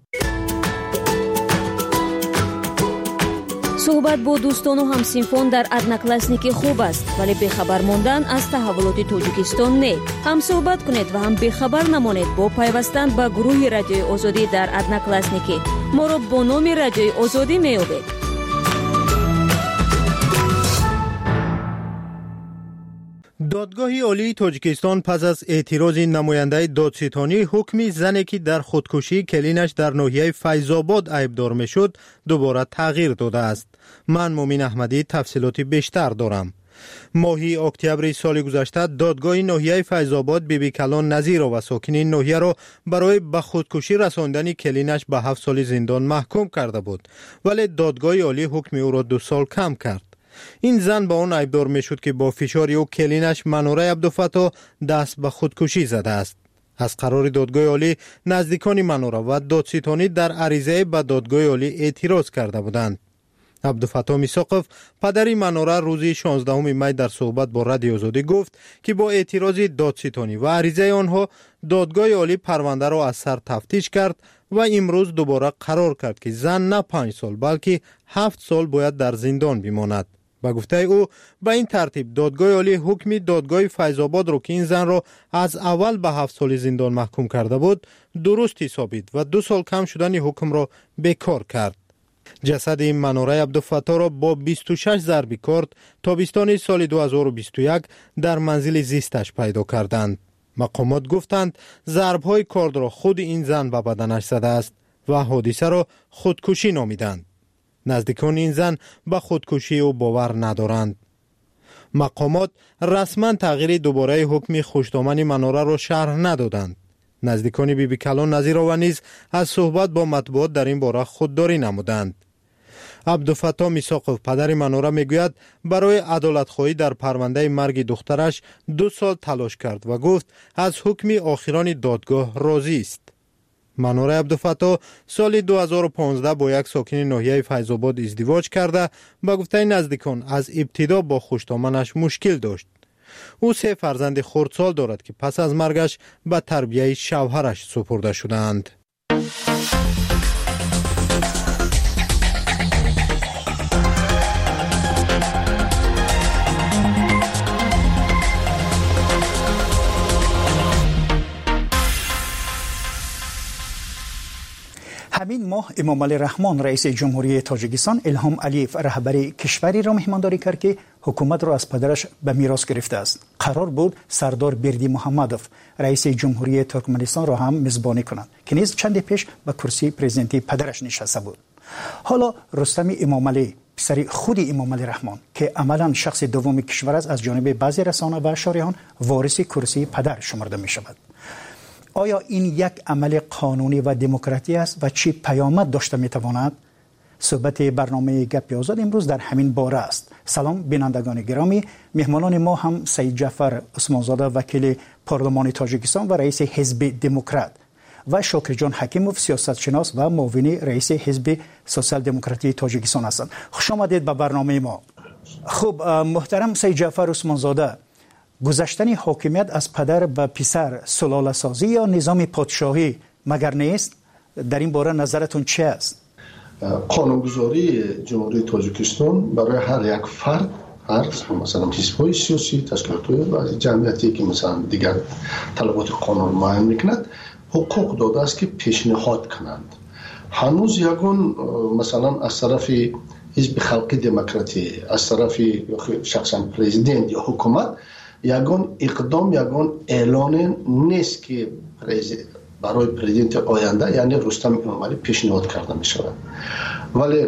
صحبت با دوستان و همسینفان در ادناکلاسنیکی خوب است، ولی بخبر ماندن از تحولات تاجیکستان نه. هم صحبت کنید و هم بخبر نمانید با پیوستن به گروه رادیوی آزادی در ادناکلاسنیکی. ما را با نام رادیوی آزادی می‌یابید. دادگاه عالی تاجیکستان پس از اعتراض نماینده دادستانی حکم زنی که در خودکشی کلینش در ناحیه فیض‌آباد عیبدار میشد دوباره تغییر داده است. من مومین احمدی تفصیلات بیشتر دارم. ماهی اکتبر سال گذشته دادگاه ناحیه فیض‌آباد بیبی کلان نظیر و ساکنین ناحیه را برای به خودکشی رساندن کلینش به 7 سال زندان محکوم کرده بود، ولی دادگاه عالی حکم او را 2 سال کم کرد. این زن با آن عیبدار می شد که با فشار او کلینش منوره عبدالفتاح دست به خودکشی زده است. از قرار دادگاه عالی نزدیکان منوره و دادستانی در عریضه به دادگاه عالی اعتراض کرده بودند. عبدالفتاح میساقف پدری منوره روز 16 می در صحبت با رادیو آزادی گفت که با اعتراض دادستانی و عریضه آنها دادگاه عالی پرونده را از سر تفتیش کرد و امروز دوباره قرار کرد که زن نه 5 سال بلکه 7 سال باید در زندان بماند. با گفته او به این ترتیب دادگاه عالی حکم دادگاه فیض‌آباد را که این زن را از اول به 7 سال زندان محکوم کرده بود درست حسابید و 2 سال کم شدن حکم را بیکار کرد. جسد این منوره عبدالفتاح را با 26 ضرب کارد تابستان سال 2021 در منزل زیستش پیدا کردند. مقامات گفتند ضرب‌های کارد را خود این زن به بدنش زده است و حادثه را خودکشی نامیدند. نزدیکان این زن به خودکشی او باور ندارند. مقامات رسما تغییر دوباره حکم خوشدامن منوره را شرح ندادند. نزدیکان بیبی کلان نظیرآور نیز از صحبت با مطبوعات در این باره خودداری نمودند. عبدالفتاح میساقف پدر منوره میگوید برای عدالت‌خواهی در پرونده مرگ دخترش 2 سال تلاش کرد و گفت از حکم آخران دادگاه راضی است. منوره عبدالفتاح سال 2015 با یک ساکن ناحیه فیض‌آباد ازدواج کرده با گفته نزدیکان از ابتدا با خوشدامنش مشکل داشت. او 3 فرزند خردسال دارد که پس از مرگش به تربیت شوهرش سپرده شدند. همین ماه امامعلی رحمان رئیس جمهوری تاجیکستان الهام علیف رهبری کشوری را مهمانداری کرد که حکومت را از پدرش به میراث گرفته است. قرار بود سردار بردی محمدوف رئیس جمهوری ترکمنستان را هم میزبانی کنند که نیز چند پیش به کرسی پرزیدنتی پدرش نشسته بود. حالا رستم امامعلی پسر خود امامعلی رحمان که عملا شخص دوم کشور است از جانب بعضی رسانه و شارحان وارث کرسی پدر شمرده می شود. آیا این یک عمل قانونی و دموکراتی است و چه پیامد داشته می تواند؟ صحبت برنامه گپ آزاد امروز در همین باره است. سلام بینندگان گرامی، مهمانان ما هم سید جعفر عثمانزاده وکیل پارلمان تاجیکستان و رئیس حزب دموکرات و شاکر جان حکیموف سیاستشناس و معاون رئیس حزب سوسیال دموکراتی تاجیکستان هستند. خوش آمدید به برنامه ما. خب محترم سید جعفر عثمانزاده، گذشتن حاکمیت از پدر به پسر سلاله سازی یا نظام پادشاهی مگر نیست؟ در این باره نظرتون چه است؟ قانونگذاری جمهوری تاجیکستان برای هر یک فرد، مثلا حزب‌های سیاسی، تشکیلات‌های و جمعیتی که مثلا دیگر طلبات قانون معین میکند حقوق داده است که پیشنهاد کنند. هنوز یگان مثلا از طرف حزب خلقی دموکراتی، از طرف شخصا پرزیدنت یا حکومت یگان اقدام، یگان اعلان نیست که برای پرزیدنت آینده یعنی رستم امامعلی پیشنهاد کرده می شود. ولی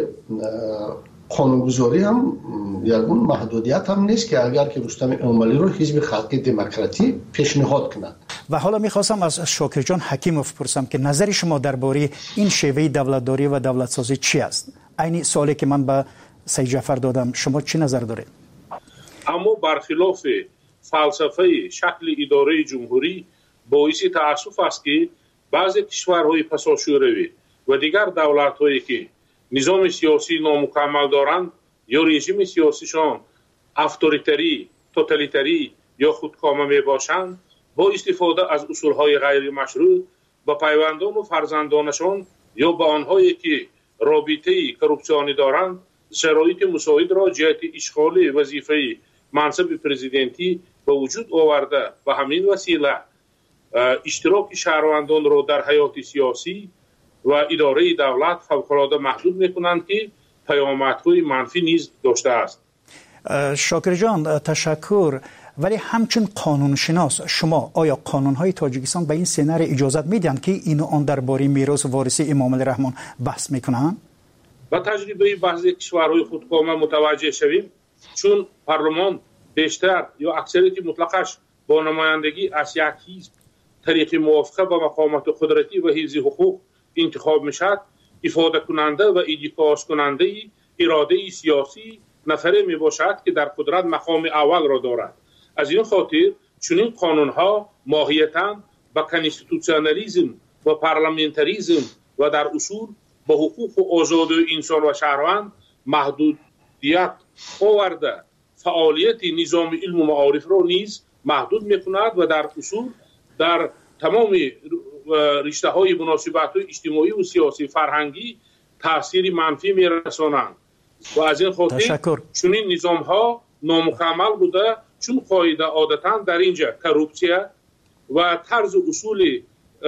قانونگذاری هم یگان محدودیت هم نیست که اگر که رستم امامعلی رو حزب خلقی دموکراتی پیشنهاد کند. و حالا میخواستم از شاکر جان حکیموف پرسم که نظر شما درباره این شیوه دولتداری و دولتسازی چی است؟ عین سوالی که من به سید جعفر دادم، شما چی نظر دارید؟ اما برخلاف فلسفه شکل اداره جمهوری باعث تأسف است که بعضی کشورهای پساشوروی و دیگر دولت‌هایی که نظام سیاسی نامکمل دارند یا رژیم سیاسیشان اتوریتری، توتالیتری یا خودکامه میباشند، با استفاده از اصولهای غیر مشروع با پیوندان و فرزندانشان یا با آنهایی که رابطه کورپسیونی دارند شرایط مساعد را جهت اشغال وظیفه منصب پرزیدنتی به وجود آورده و همین وسیله اشتراک شهروندان را در حیات سیاسی و اداره دولت فوق‌العاده محدود میکنند که پیامدهای منفی نیز داشته است. شاکر جان تشکر. ولی همچون قانونشناس شما آیا قانونهای تاجیکستان به این سناریو اجازه میدن که اینو آن درباره میراث وارثی امامعلی رحمان بحث میکنن؟ با تجربه بعضی کشورهای خودکامه متوجه شویم چون پارلمان بیشتر یا اکثریت مطلقش با نمایندگی از یک حزب طریق موافقه با مقامات قدرتی و حفظ حقوق انتخاب میشد، افاده کننده و ایدیکاس کننده اراده سیاسی نفره می باشد که در قدرت مقام اول را دارد. از این خاطر چنین قانونها ماهیتاً با کانستیتوسیونالیسم و پارلمانتریسم و در اصول با حقوق و آزادی انسان و شهروند محدودیت آورده فعالیت نظام علم و معارف را نیز محدود میکند و در اصول در تمام رشته های مناسبات اجتماعی و سیاسی فرهنگی تاثیر منفی میرسانند و از این خاطر چنین نظام ها نامکمل بوده چون قاعده عادتا در اینجا کورپسیا و طرز اصول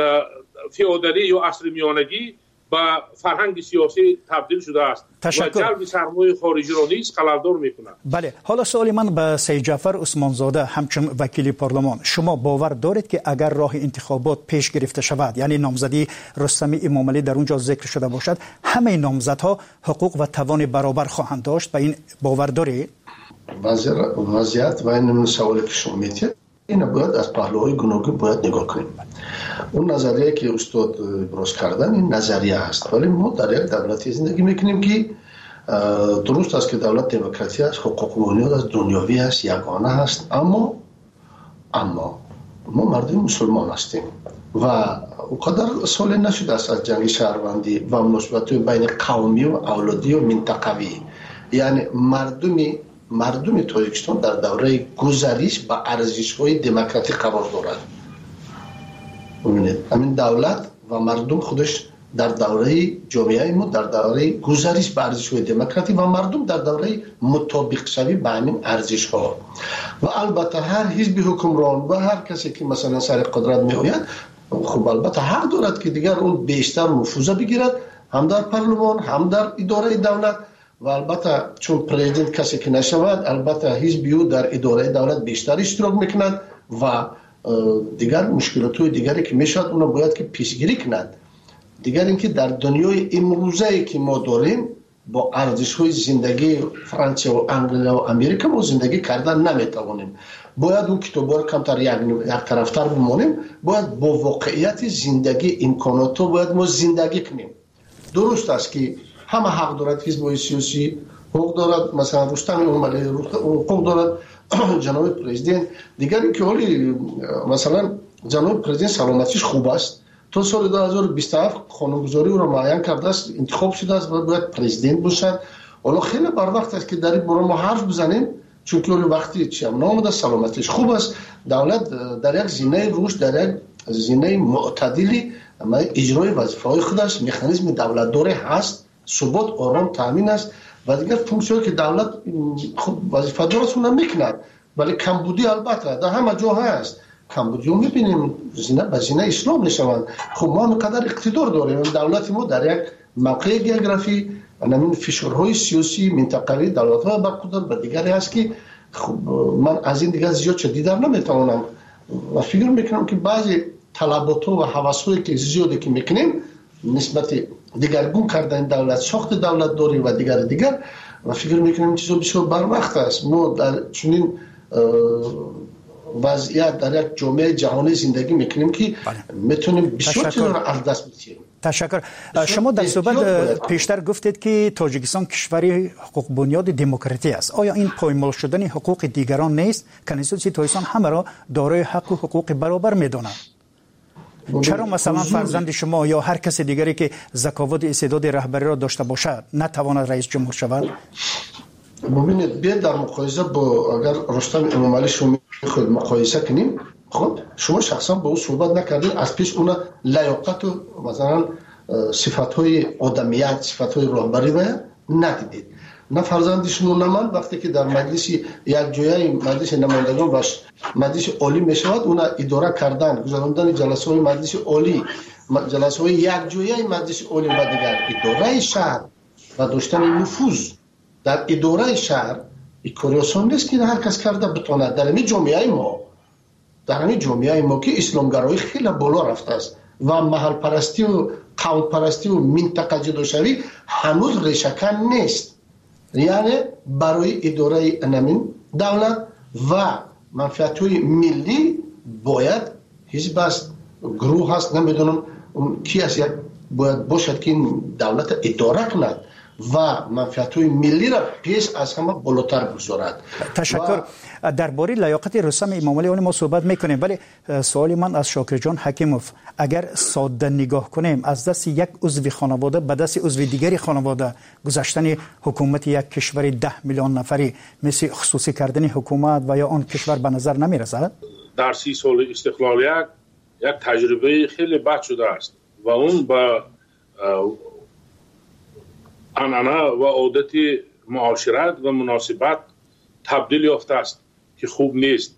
فئودالی یا عصر میانگی با فرهنگ سیاسی تبدیل شده است و جلب سرمایه خارجی را نیز خلل‌دار می‌کند. بله، حالا سوال من به سید جعفر عثمانزاده همچون وکیل پارلمان، شما باور دارید که اگر راه انتخابات پیش گرفته شود یعنی نامزدی رستم امامعلی در اونجا ذکر شده باشد همه نامزدها حقوق و توان برابر خواهند داشت؟ به این باور دارید؟ وضعیت و این سوالی که شما می‌پرسید این باید از پهلوهای گوناگون باید نگاه کنیم. اون نظریه که استاد ابراز کردن این نظریه است، ولی ما در یک دولتی زندگی میکنیم که درست است که دولت دموکراتی است، حقوق و بنیاد از دنیوی است، یگانه است، اما ما مردم مسلمان هستیم و اونقدر سال نشده است از جنگ شهروندی و مناسبات بین قومی و اولادی و منطقوی، یعنی مردم تاجیکستان در دوره گذریش با ارزش‌های دموکراتیک قرار دارد. ببینید همین دولت و مردم خودش در دوره جامعه ما در دوره گذریش با ارزش‌های دموکراتیک و مردم در دوره مطابق شوی با همین ارزش‌ها و البته هر حزب حکمران و هر کسی که مثلا سر قدرت می‌آید خب البته حق دارد که دیگر اون بیشتر نفوذ بگیرد هم در پارلمان هم در اداره دولت و البته چون پرزیدنت کسی که نشود البته حزب در اداره دولت بیشتر اشتراک میکند و دیگر مشکلات دیگری که میشد اونا باید که پیشگیری کند. دیگر اینکه در دنیای امروزه که ما داریم با ارزش های زندگی فرانسه و انگلیس و امریکا ما زندگی کردن نمیتوانیم. باید اون کتابا رو کمتر یک طرفتر بمانیم. باید با واقعیت زندگی امکانات رو باید ما زندگی کنیم. درست است که همه حق دارد حزب سیاسی حقوق دارد، مثلا رستم امالی حقوق دارد، جناب پرزیدنت. دیگر اینکه حالی مثلا جناب پرزیدنت سلامتیش خوب است، تا سال 2027 قانونگذاری او را معین کرده است، انتخاب شده است و باید پرزیدنت باشد. حالا خیلی بر وقت است که در این باره ما حرف بزنیم، چون که وقتی چی هم نامده سلامتیش خوب است. دولت در یک زینه رشد، در یک زینه معتدلی اجرای وظیفه‌های خودش مکانیزم دولت داره هست، ثبات آرام تامین است و دیگر فونکسیونی که دولت خب وظیفه دارست اون میکند. ولی کمبودی البته در همه جا هست. کمبودی رو میبینیم زینه به زینه اسلام نشوند. خب ما اینقدر اقتدار داریم، دولت ما در یک موقع گئوگرافی و نمین فشارهای سیاسی منطقوی دولت‌های برخوردار و دیگری هست که خب من از این دیگه زیاد چه دیدن نمیتوانم و فکر میکنم که بعضی طلبات و هوس‌هایی که زیادی که میکنیم نسبت دیگرگون کردن دولت، ساخت دولت داریم و دیگر و فکر میکنم چیزا بسیار بر وقت است. ما در چنین وضعیت در یک جامعه جهانی زندگی میکنیم که میتونیم بسیار چیزا را از دست بدیم. تشکر. شما در صحبت پیشتر گفتید که تاجیکستان کشوری حقوق بنیاد دموکراتی است. آیا این پایمال شدن حقوق دیگران نیست؟ کنستیتوسیون تاجیکستان همه را دارای حق و حقوق برابر میداند. چرا مثلا فرزند شما یا هر کس دیگری که ذکاوت استعداد رهبری را داشته باشد نتواند رئیس جمهور شود؟ ببینید بیا در مقایسه با اگر رستم امامعلی شما خود مقایسه کنیم، خب شما شخصا با او صحبت نکردید، از پیش اون لیاقت و مثلا صفات‌های آدمیت، صفات‌های رهبری و ندیدید. نه فرزند شما نه من وقتی که در مجلس یک جایی مجلس نمایندگان و مجلس عالی میشود اون اداره کردن گذراندن جلسه‌های مجلس عالی، جلسه‌های یک جایی مجلس عالی و دیگر اداره شهر و داشتن نفوذ در اداره شهر این کاری آسان نیست که هر کس کرده بتواند. در همین جامعه ما که اسلامگرایی خیلی بالا رفته است و محل پرستی و قوم پرستی و منطقه جداشوی هنوز ریشه‌کن نیست. یعنی برای اداره نمین دولت و منفعت‌های ملی باید حزب است، گروه هست، نمیدونم کی است، باید باشد که این دولت اداره کند و منفعت‌های ملی را پیش از همه بالاتر بگذارد. تشکر. درباره لیاقت رستم امامعلی ما صحبت میکنیم، ولی سوال من از شاکر جان حکیموف، اگر ساده نگاه کنیم از دست یک عضو خانواده به دست عضو دیگری خانواده گذاشتن حکومت یک کشور 10 میلیون نفری مثل خصوصی کردن حکومت و یا آن کشور به نظر نمیرسد؟ در 30 سال استقلالیت یک تجربه خیلی بد شده است و اون با عنعنه و عادت معاشرت و مناسبت تبدیل یافته است که خوب نیست.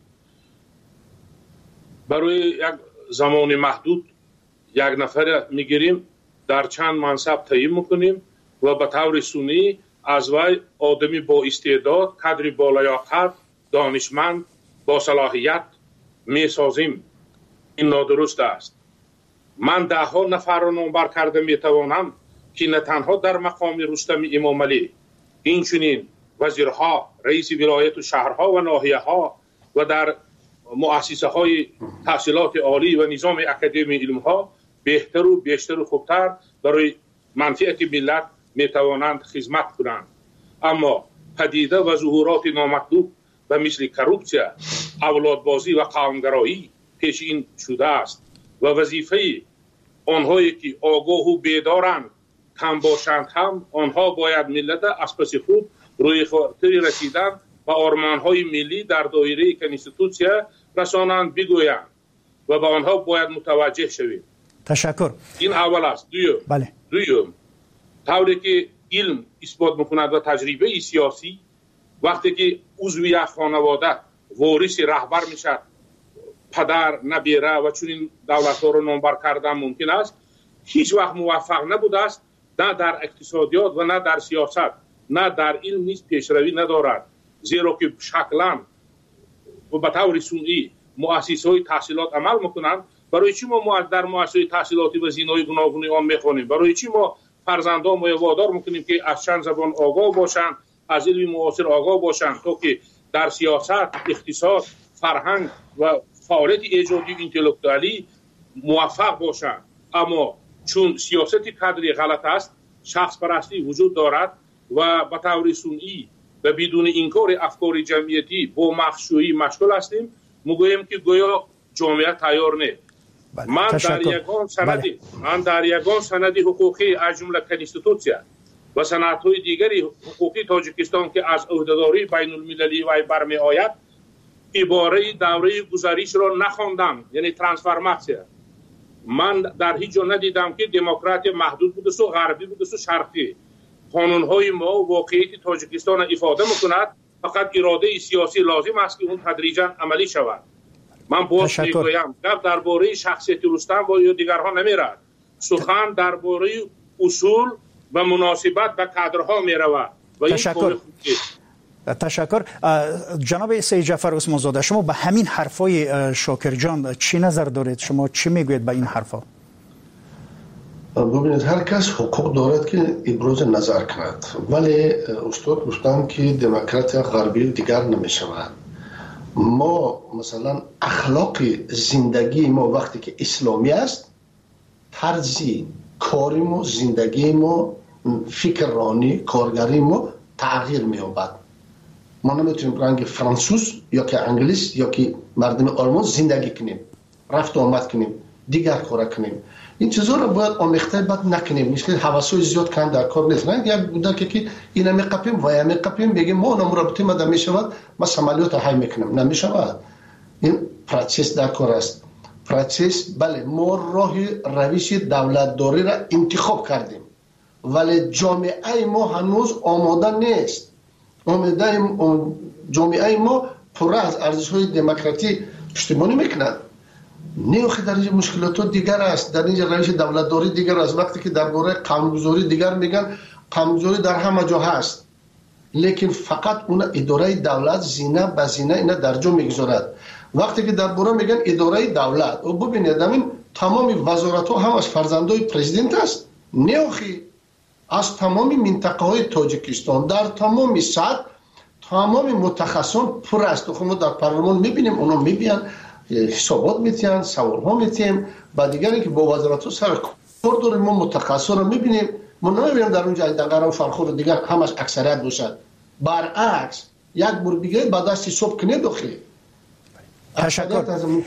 برای یک زمان محدود یک نفر میگیریم، در چند منصب تعیین میکنیم و به طور سنی از وی آدمی با استعداد، کادری با لیاقت، دانشمند، با صلاحیت میسازیم. این نادرست است. من 10 نفر را نامبر کرده میتوانم که نه تنها در مقام رستم امامعلی، این چنین وزیرها، رئیس ولایت و شهرها و ناحیه ها و در مؤسسه های تحصیلات عالی و نظام اکادمی علم ها بهتر و بیشتر و خوبتر برای منفعت ملت میتوانند خدمت کنند. اما پدیده و ظهورات نامطلوب و مثل کروپسیا، اولادبازی و قومگرایی پیشین شده است و وظیفه آنهایی که آگاه و بیدارند کم باشند هم آنها باید ملت از پس خود روی خاطر رسیدن و آرمان‌های ملی در دایره کنستیتوسیا رسانند بگویند و به آنها باید متوجه شویم. تشکر. این اول است. دوم طوری که علم اثبات می‌کند و تجربه سیاسی وقتی که عضو یک خانواده وارث رهبر میشد، پدر نبیره و چنین دولت‌ها رو نامبر کردن ممکن است، هیچ وقت موفق نبوده است نه در اقتصادیات و نه در سیاست، نه در علم نیز پیشروی ندارد، زیرا که شکلا و به طور سنئی مؤسسه‌های تحصیلات عمل میکنند. برای چی ما در مؤسسه تحصیلاتی و زینای گوناگون آن میخوانیم؟ برای چی ما فرزندان ما وادار میکنیم که از چند زبان آگاه باشند، از علم معاصر آگاه باشند تا که در سیاست، اقتصاد، فرهنگ و فعالیت ایجادی اینتלקتوالی موفق باشند؟ اما چون سیاست کادری غلط است، شخص پرستی وجود دارد و به طور سنئی و بدون انکار افکار جمعیتی با مخشویی مشغول هستیم. میگوییم که گویا جامعه تیار نه. من در یگان سند حقوقی از جمله کنستیتوسیا و سندهای دیگری حقوقی تاجیکستان که از عهدهداری بین المللی و برمی آید عباره دوره گذشته را نخواندم، یعنی ترانسفورماسیون. من در هیچ جا ندیدم که دموکراسی محدود بوده و غربی بوده و شرقی. قانون‌های ما واقعیت تاجیکستان افاده می‌کند، فقط اراده سیاسی لازم است که اون تدریجاً عملی شود. من باز میگویم گپ درباره شخصیت رستم و یا دیگرها نمیرد، سخن درباره اصول و مناسبت به کادرها میرود و این تشکر. جناب سید جعفر عثمان زاده، شما به همین حرفای شاکر جان چی نظر دارید؟ شما چی میگوید به این حرفا؟ ببینید، هر کس حقوق دارد که ابراز نظر کند، ولی استاد گفتن که دموکراسی غربی دیگر نمیشود. ما مثلا اخلاق زندگی ما وقتی که اسلامی است، طرز کاری ما، زندگی ما، فکرانی، کارگری ما تغییر می‌یابد. ما نمیتونیم رنگ فرانسوس یا که انگلیس یا که مردم آلمان زندگی کنیم، رفت و آمد کنیم، دیگر کار کنیم. این چیزا رو باید آمیخته بد نکنیم. مثل حواسای زیاد کن در کار نیست. نه یک بوده که اینا میقپیم و یا میقپیم بگیم ما نمرابطه مده میشود، ما سمالیات های میکنم. نمیشود. این پروسس در کار است. پروسس، بله، ما راه روش دولت داری را انتخاب کردیم، ولی جامعه ما هنوز آماده نیست. جامعه ما پر از ارزش‌های دموکراتی پشتیبانی میکند. نیوخی در اینجا مشکلات دیگر است، در اینجا روش دولتداری دیگر است. وقتی که درباره قانونگذاری دیگر میگن، قانونگذاری در همه جا هست، لیکن فقط اون اداره دولت زینه به زینه اینا در جا میگذارد. وقتی که درباره میگن اداره دولت، و ببینید همین تمام وزارت‌ها هم از فرزندای پرزیدنت است. نیوخی از تمام منطقه های تاجیکستان در تمام سطح تمام متخصصان پر است. خب ما در پارلمان میبینیم، اونا میبینن، حسابات میتین، سوالها میتیم، بعد دیگری که با وزارت‌ها سر کار داریم، ما متخصصا رو میبینیم. ما نمیبینیم در اونجا دقیقاً فرخور دیگر همش اکثریت باشد. برعکس یک بار دیگه بعد از صبح کنه داخلی تشکر.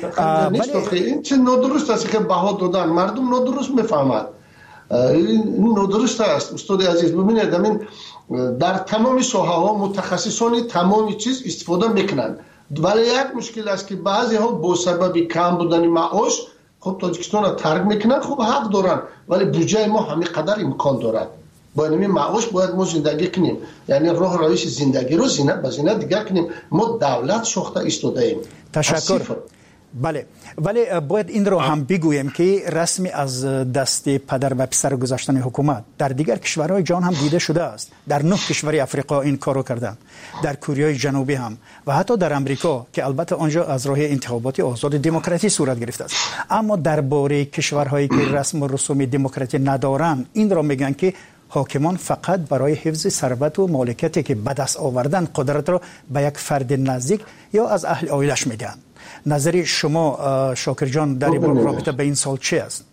این چه نادرست است که بها دادن، مردم نادرست میفهمد. این نادرست است. استاد عزیز، ببینید همین در تمام ساحه ها متخصصان تمام چیز استفاده میکنند، ولی یک مشکل است که بعضی ها با سبب کم بودن معاش خب تاجیکستان را ترک میکنن. خب حق دارن، ولی بودجه ما همین قدر امکان دارد. با این معاش باید ما زندگی کنیم، یعنی راه روش زندگی رو زینه به زینه دیگر کنیم. ما دولت ساخته ایستاده ایم. تشکر. بله، ولی باید این رو هم بگویم که رسمی از دست پدر و پسر گذاشتن حکومت در دیگر کشورهای جهان هم دیده شده است. در 9 کشور افریقا این کارو کردن، در کره جنوبی هم و حتی در امریکا که البته آنجا از راه انتخابات آزاد دموکراسی صورت گرفته است. اما درباره کشورهایی که رسم و رسوم دموکراسی ندارن، این را میگن که حاکمان فقط برای حفظ ثروت و مالکیتی که به دست آوردن قدرت را به یک فرد نزدیک یا از اهل عائلش میدن. نظری شما شاکر جان در رابطه به این سال چی است؟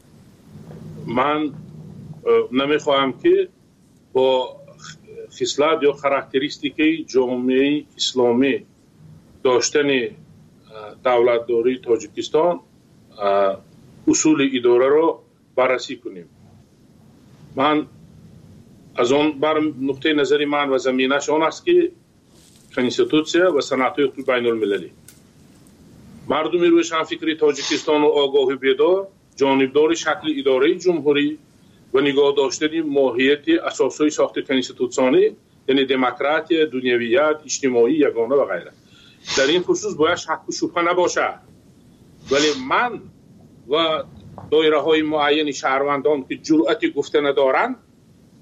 من نمیخواهم که با خصلت یا خاراکتریستیکی جامعه اسلامی داشتن دولتداری تاجیکستان اصول اداره را بررسی کنیم. من از اون بر نقطه نظری من و زمینش آن است که کنستیتوسیا و سنت‌های حقوق بین المللی مردمی روشنفکری تاجیکستان و آگاه و بیدار جانبدار شکل اداره جمهوری و نگاه داشتن ماهیت اساسهای ساخت کنستیتوسیونی، یعنی دموکراسی، دنیویت، اجتماعی، یگانه و غیره. در این خصوص باید شک و شبهه نباشد، ولی من و دایره های معین شهروندان که جرأت گفته ندارند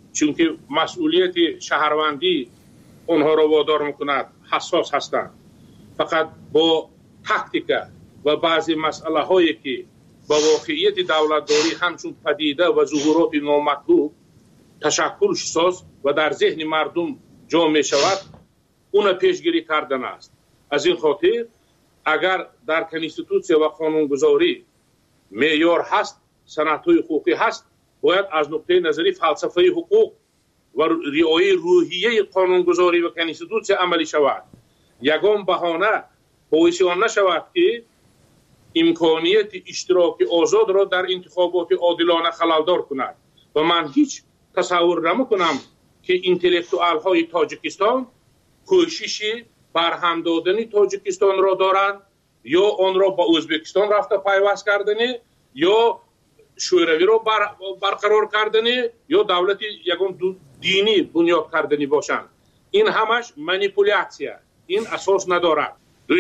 چون که مسئولیت شهروندی اونها را وادار میکند، حساس هستند. فقط با تاکتیکا و بعضی مسئله هایی که با واقعیت دولتداری همچون پدیده و ظهورات نامطلوب تشکل ساز و در ذهن مردم جا می شود، اون پیشگیری کردن است. از این خاطر اگر در کنستیتوسیه و قانونگذاری معیار هست، سنت‌های حقوقی هست، باید از نقطه نظری فلسفه حقوق و رعایت روحیه قانونگذاری و کنستیتوسیه عملی شود. یگان بهانه باعث آن نشود که امکانیت اشتراک آزاد را در انتخابات عادلانه خللدار کند. و من هیچ تصور نمیکنم که انتلکتوال های تاجیکستان کوشش برهم دادن تاجیکستان را دارند یا آن را با ازبکستان رفته پیوست کردن یا شوروی را برقرار کردن یا دولت یگان دینی بنیاد کردنی باشند. این همش مانیپولیاسیه، این اساس ندارد.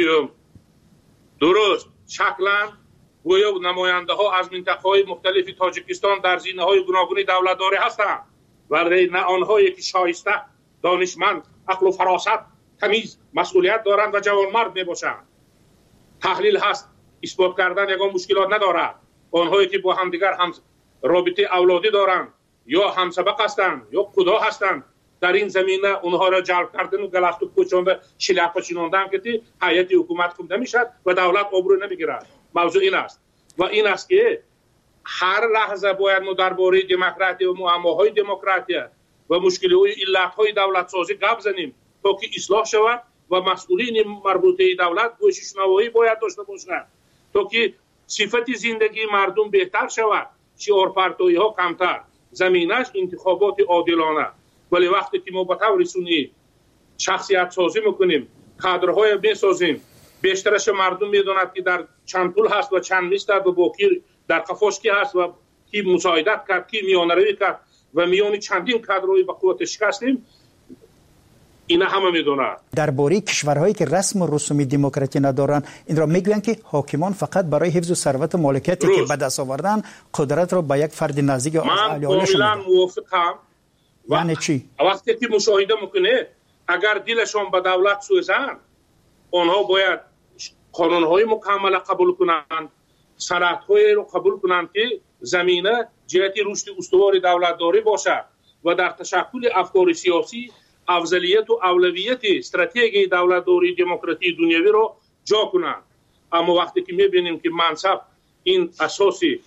درست شکلا گویا نماینده ها از منطقه های مختلف تاجیکستان در زینه های گوناگون دولتداری هستند، ولی نه آنهایی که شایسته، دانشمند، عقل و فراست، تمیز، مسئولیت دارند و جوانمرد می باشند. تحلیل هست، اثبات کردن یگان مشکلات ندارد. آنهایی که با همدیگر هم رابطه اولادی دارند یا همسبق هستند یا خدا هستند، در این زمینه اونها را جلب کردن و گلخت و کوچاندن شلپ چیناندن که هیئت حکومت خوب نمیشد و دولت آبرو نمیگیرد. موضوع این است و این است که هر لحظه باید ما درباره دموکراسی و معماهای دموکراسی و مشکلات علت‌های دولت سازی گپ زنیم تا که اصلاح شود و مسئولین مربوطه دولت گوش شنوایی باید داشته باشند تا که صفت زندگی مردم بهتر شود، شعارپرتویی ها کمتر، زمینش انتخابات عادلانه. ولی وقتی که ما با طور سنی شخصیت سازی میکنیم، کادرهای میسازیم، بیشترش مردم میدوند که در چند پول هست و چند میست و باقی در قفاش کی هست و کی مساعدت کرد، کی میانروی کرد و میانی چندین کادرهای به قوت شکستیم، اینا همه میدونند. درباره کشورهایی که رسم و رسوم دموکراسی ندارند، این را میگویند که حاکمان فقط برای حفظ ثروت مالکیتی که به دست آوردن قدرت را به یک فرد نزدیک از اهالیشون من کاملا موافقم. یعنی چی؟ وقتی که مشاهده میکنه اگر دلشون به دولت سوزن، آنها باید قانونهای مکمل قبول کنند، سندهای رو قبول کنند که زمینه جهت رشد استوار دولتداری باشد و در تشکل افکار سیاسی افضلیت و اولویت استراتژی دولتداری دموکراسی دنیوی رو جا کنند. اما وقتی که میبینیم که منصب این اساسی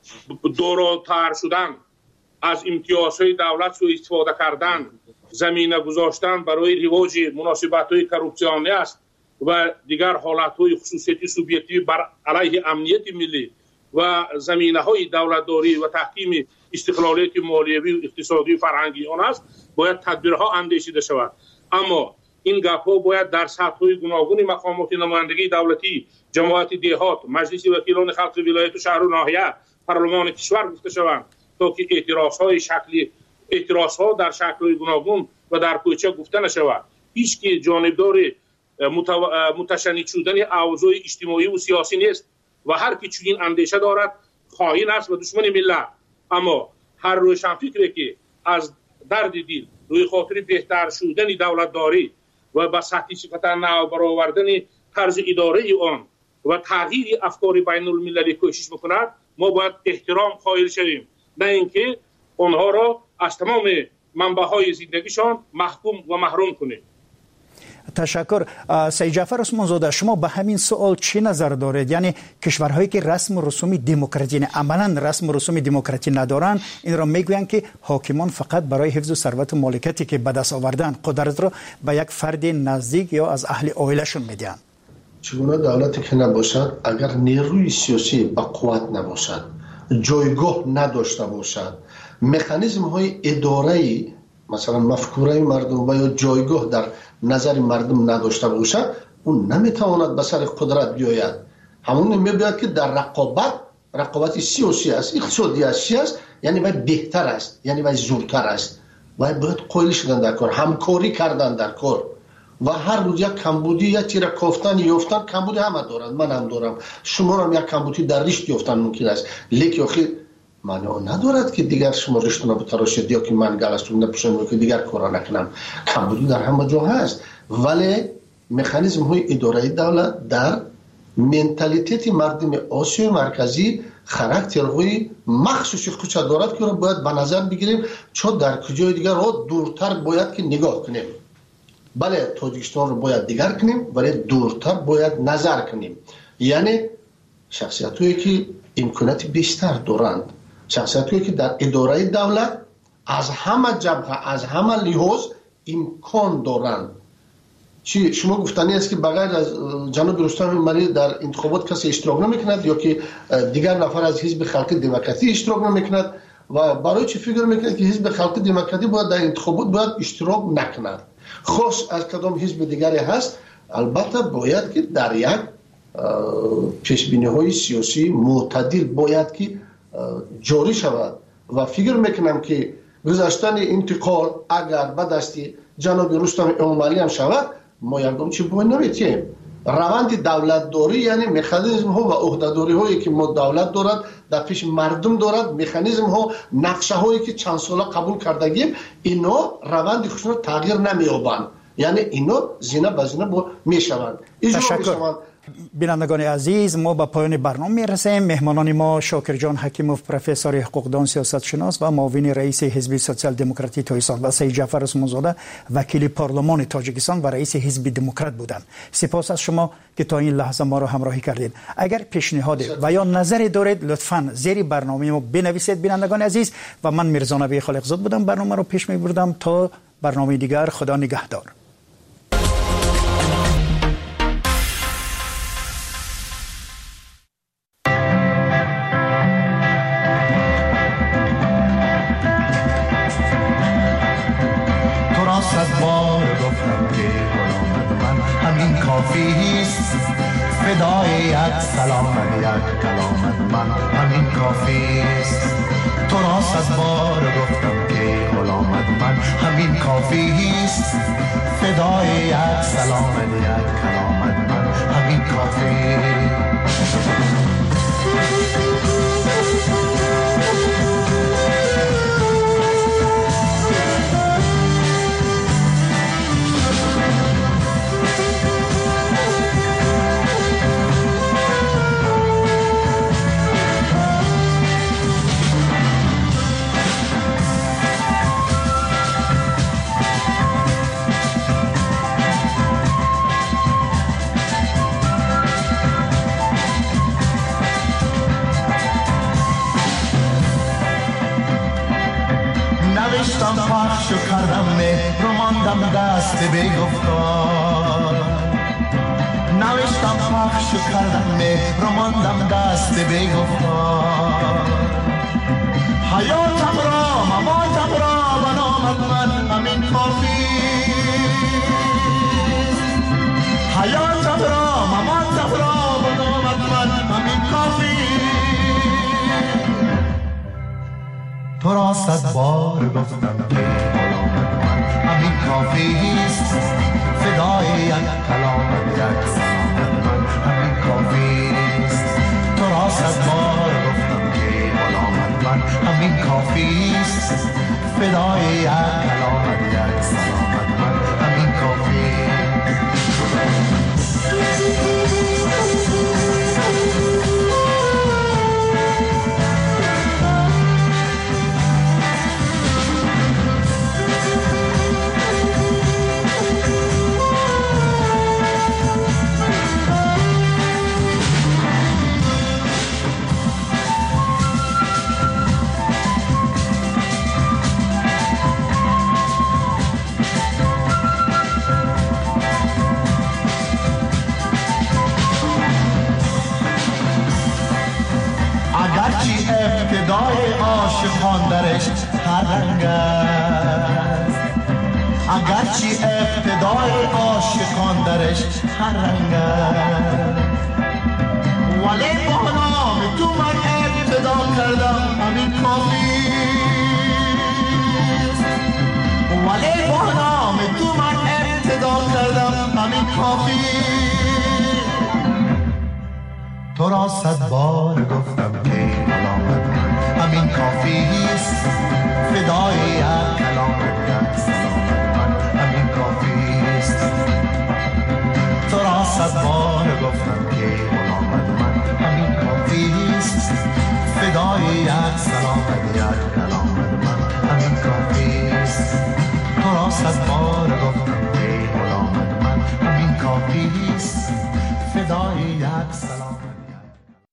دوراتر شدن، از امتیازهای دولت سوء استفاده کردن، زمینه گذاشتن برای رواج مناسبت‌های کروپسیونی است و دیگر حالت‌های خصوصیتی سوبیکتیوی بر علیه امنیت ملی و زمینه‌های دولتداری و تحکیم استقلالیت مالیوی و اقتصادی و فرهنگی آن است، باید تدبیرها اندیشیده شود. اما این گپ‌ها باید در سطح‌های گوناگون مقامات نمایندگی دولتی، جماعت دهات، مجلس وکیلان خلق ولایت و شهر و ناحیه، پارلمان کشور گفته شوند تا که اعتراضها در شکل‌های گوناگون و در کوچه گفته نشود. هیچ که جانبدار متشنج شدن اوضاع اجتماعی و سیاسی نیست و هر کی چنین اندیشه دارد خائن است و دشمن ملت. اما هر روشنفکری که از درد دل روی خاطر بهتر شدن دولتداری و به سطح صفت نو برآوردن طرز اداره آن و تغییر افکار بین المللی کوشش میکند، ما باید احترام قائل شویم، نه اینکه آنها را از تمام منبع‌های زندگیشان محکوم و محروم کنیم. تشکر. سید جعفر عثمان زاده، شما به همین سوال چی نظر دارید؟ یعنی کشورهایی که رسم و رسوم دموکراسی عملاً رسم و رسوم دموکراسی ندارند، این را میگویند که حاکمان فقط برای حفظ ثروت مالکیتی که به دست آوردن قدرت را به یک فرد نزدیک یا از اهل عائله‌شون میدن. چگونه دولتی که نباشد، اگر نیروی سیاسی با قوت نباشد، جایگاه نداشته باشد، مکانیزم های اداره‌ای مثلا مفکوره مردم و یا جایگاه در نظر مردم نداشته باشد، اون نمیتواند به سر قدرت بیاید. همون میباید که در رقابت سیاسی است، اقتصادی است، یعنی باید بهتر است، یعنی باید زورتر است، باید قائل شدن در کار، همکاری کردن در کار و هر روز یک کمبودی یا تیر کافتن یافتن، کمبودی همه دارند، من هم دارم، شما هم یک کمبودی در ریشت یافتن ممکن است، لیکن آخر معنی ندارد که دیگر شما رشتون بتراشید یا که من گلستون نپوشم که دیگر کارا نکنم. کمبودی در همه جا هست، ولی مکانیزم های اداره دولت در منتالیتی مردم آسیای مرکزی خاراکترهای مخصوصی خودش دارد که رو باید به نظر بگیریم، چون در کجای دیگر رو دورتر باید که نگاه کنیم. بله تاجیکستان رو باید دیگر کنیم، ولی دورتر باید نظر کنیم. یعنی شخصیت‌هایی که امکانات بیشتر دارند، شخصیت‌هایی که در اداره دولت از همه جبهه از همه لحاظ امکان دارند. چی شما گفتنی است که بغیر از جناب رستم مری در انتخابات کسی اشتراک نمیکند یا که دیگر نفر از حزب خلق دموکراتی اشتراک نمیکند و برای چی فکر میکند که حزب خلق دموکراتی باید در انتخابات باید اشتراک نکند؟ خاص از کدام حزب دیگری هست، البته باید که در یک پیشبینی‌های سیاسی معتدل باید که جاری شود و فکر میکنم که گذاشتن انتقال اگر به دست جناب رستم امامی هم شود ما یکم چی باید نمیتیم. روند دولت داری یعنی مکانیزم ها و عهده‌داری هایی که ما دولت دارد در پیش مردم دارد، مکانیزم ها نقشه هایی که چند ساله قبول کردگیم اینا روند خودشون تغییر نمی‌یابند، یعنی اینا زینه به زینه میشوند. تشکر. بینندگان عزیز، ما به پایان برنامه میرسیم. مهمانان ما شاکر جان حکیموف، پروفسور حقوقدان سیاست شناس و معاون رئیس حزب سوسیال دموکراتی تایسال و سید جعفر عثمانزاده وکیل پارلمان تاجیکستان و رئیس حزب دموکرات بودند. سپاس از شما که تا این لحظه ما را همراهی کردید. اگر پیشنهاد و یا نظری دارید لطفاً زیر برنامه ما بنویسید. بینندگان عزیز، و من میرزا نبی خالقزاد بودم، برنامه رو پیش میبردم. تا برنامه دیگر، خدا نگهدار. فدای یک سلام یک کلامت من همین کافی است. تو را صد بار گفتم که غلامت من همین کافی است. فدای یک سلام یک کلامت من همین کافی. نوشتم پخش و کردم مهر و ماندم دست بی گفتار. نوشتم پخش و کردم مهر و ماندم دست بی گفتار. حیاتم را مماتم را به نامت من همین کافی. حیاتم را مماتم را به نامت من همین کافی. تو را صد بار گفتم که غلامت من همین کافی است. فدای یک کلامت یک سلامت من همین کافی است. تو را صد بار گفتم که غلامت من همین کافی است. فدای یک کلامت یک سلامت من همین کافی است. ابتدای عاشقان درش هر رنگ است. اگرچه ابتدای عاشقان درش هر رنگ است، ولی با نام تو من ابتدا کردم همین کافی است. ولی با نام تو من ابتدا کردم همین کافی. تو را صد بار گفتم که غلامت من همین کافی است فدای یک کلام دیگر سلام من همین کافی است تو را صد بار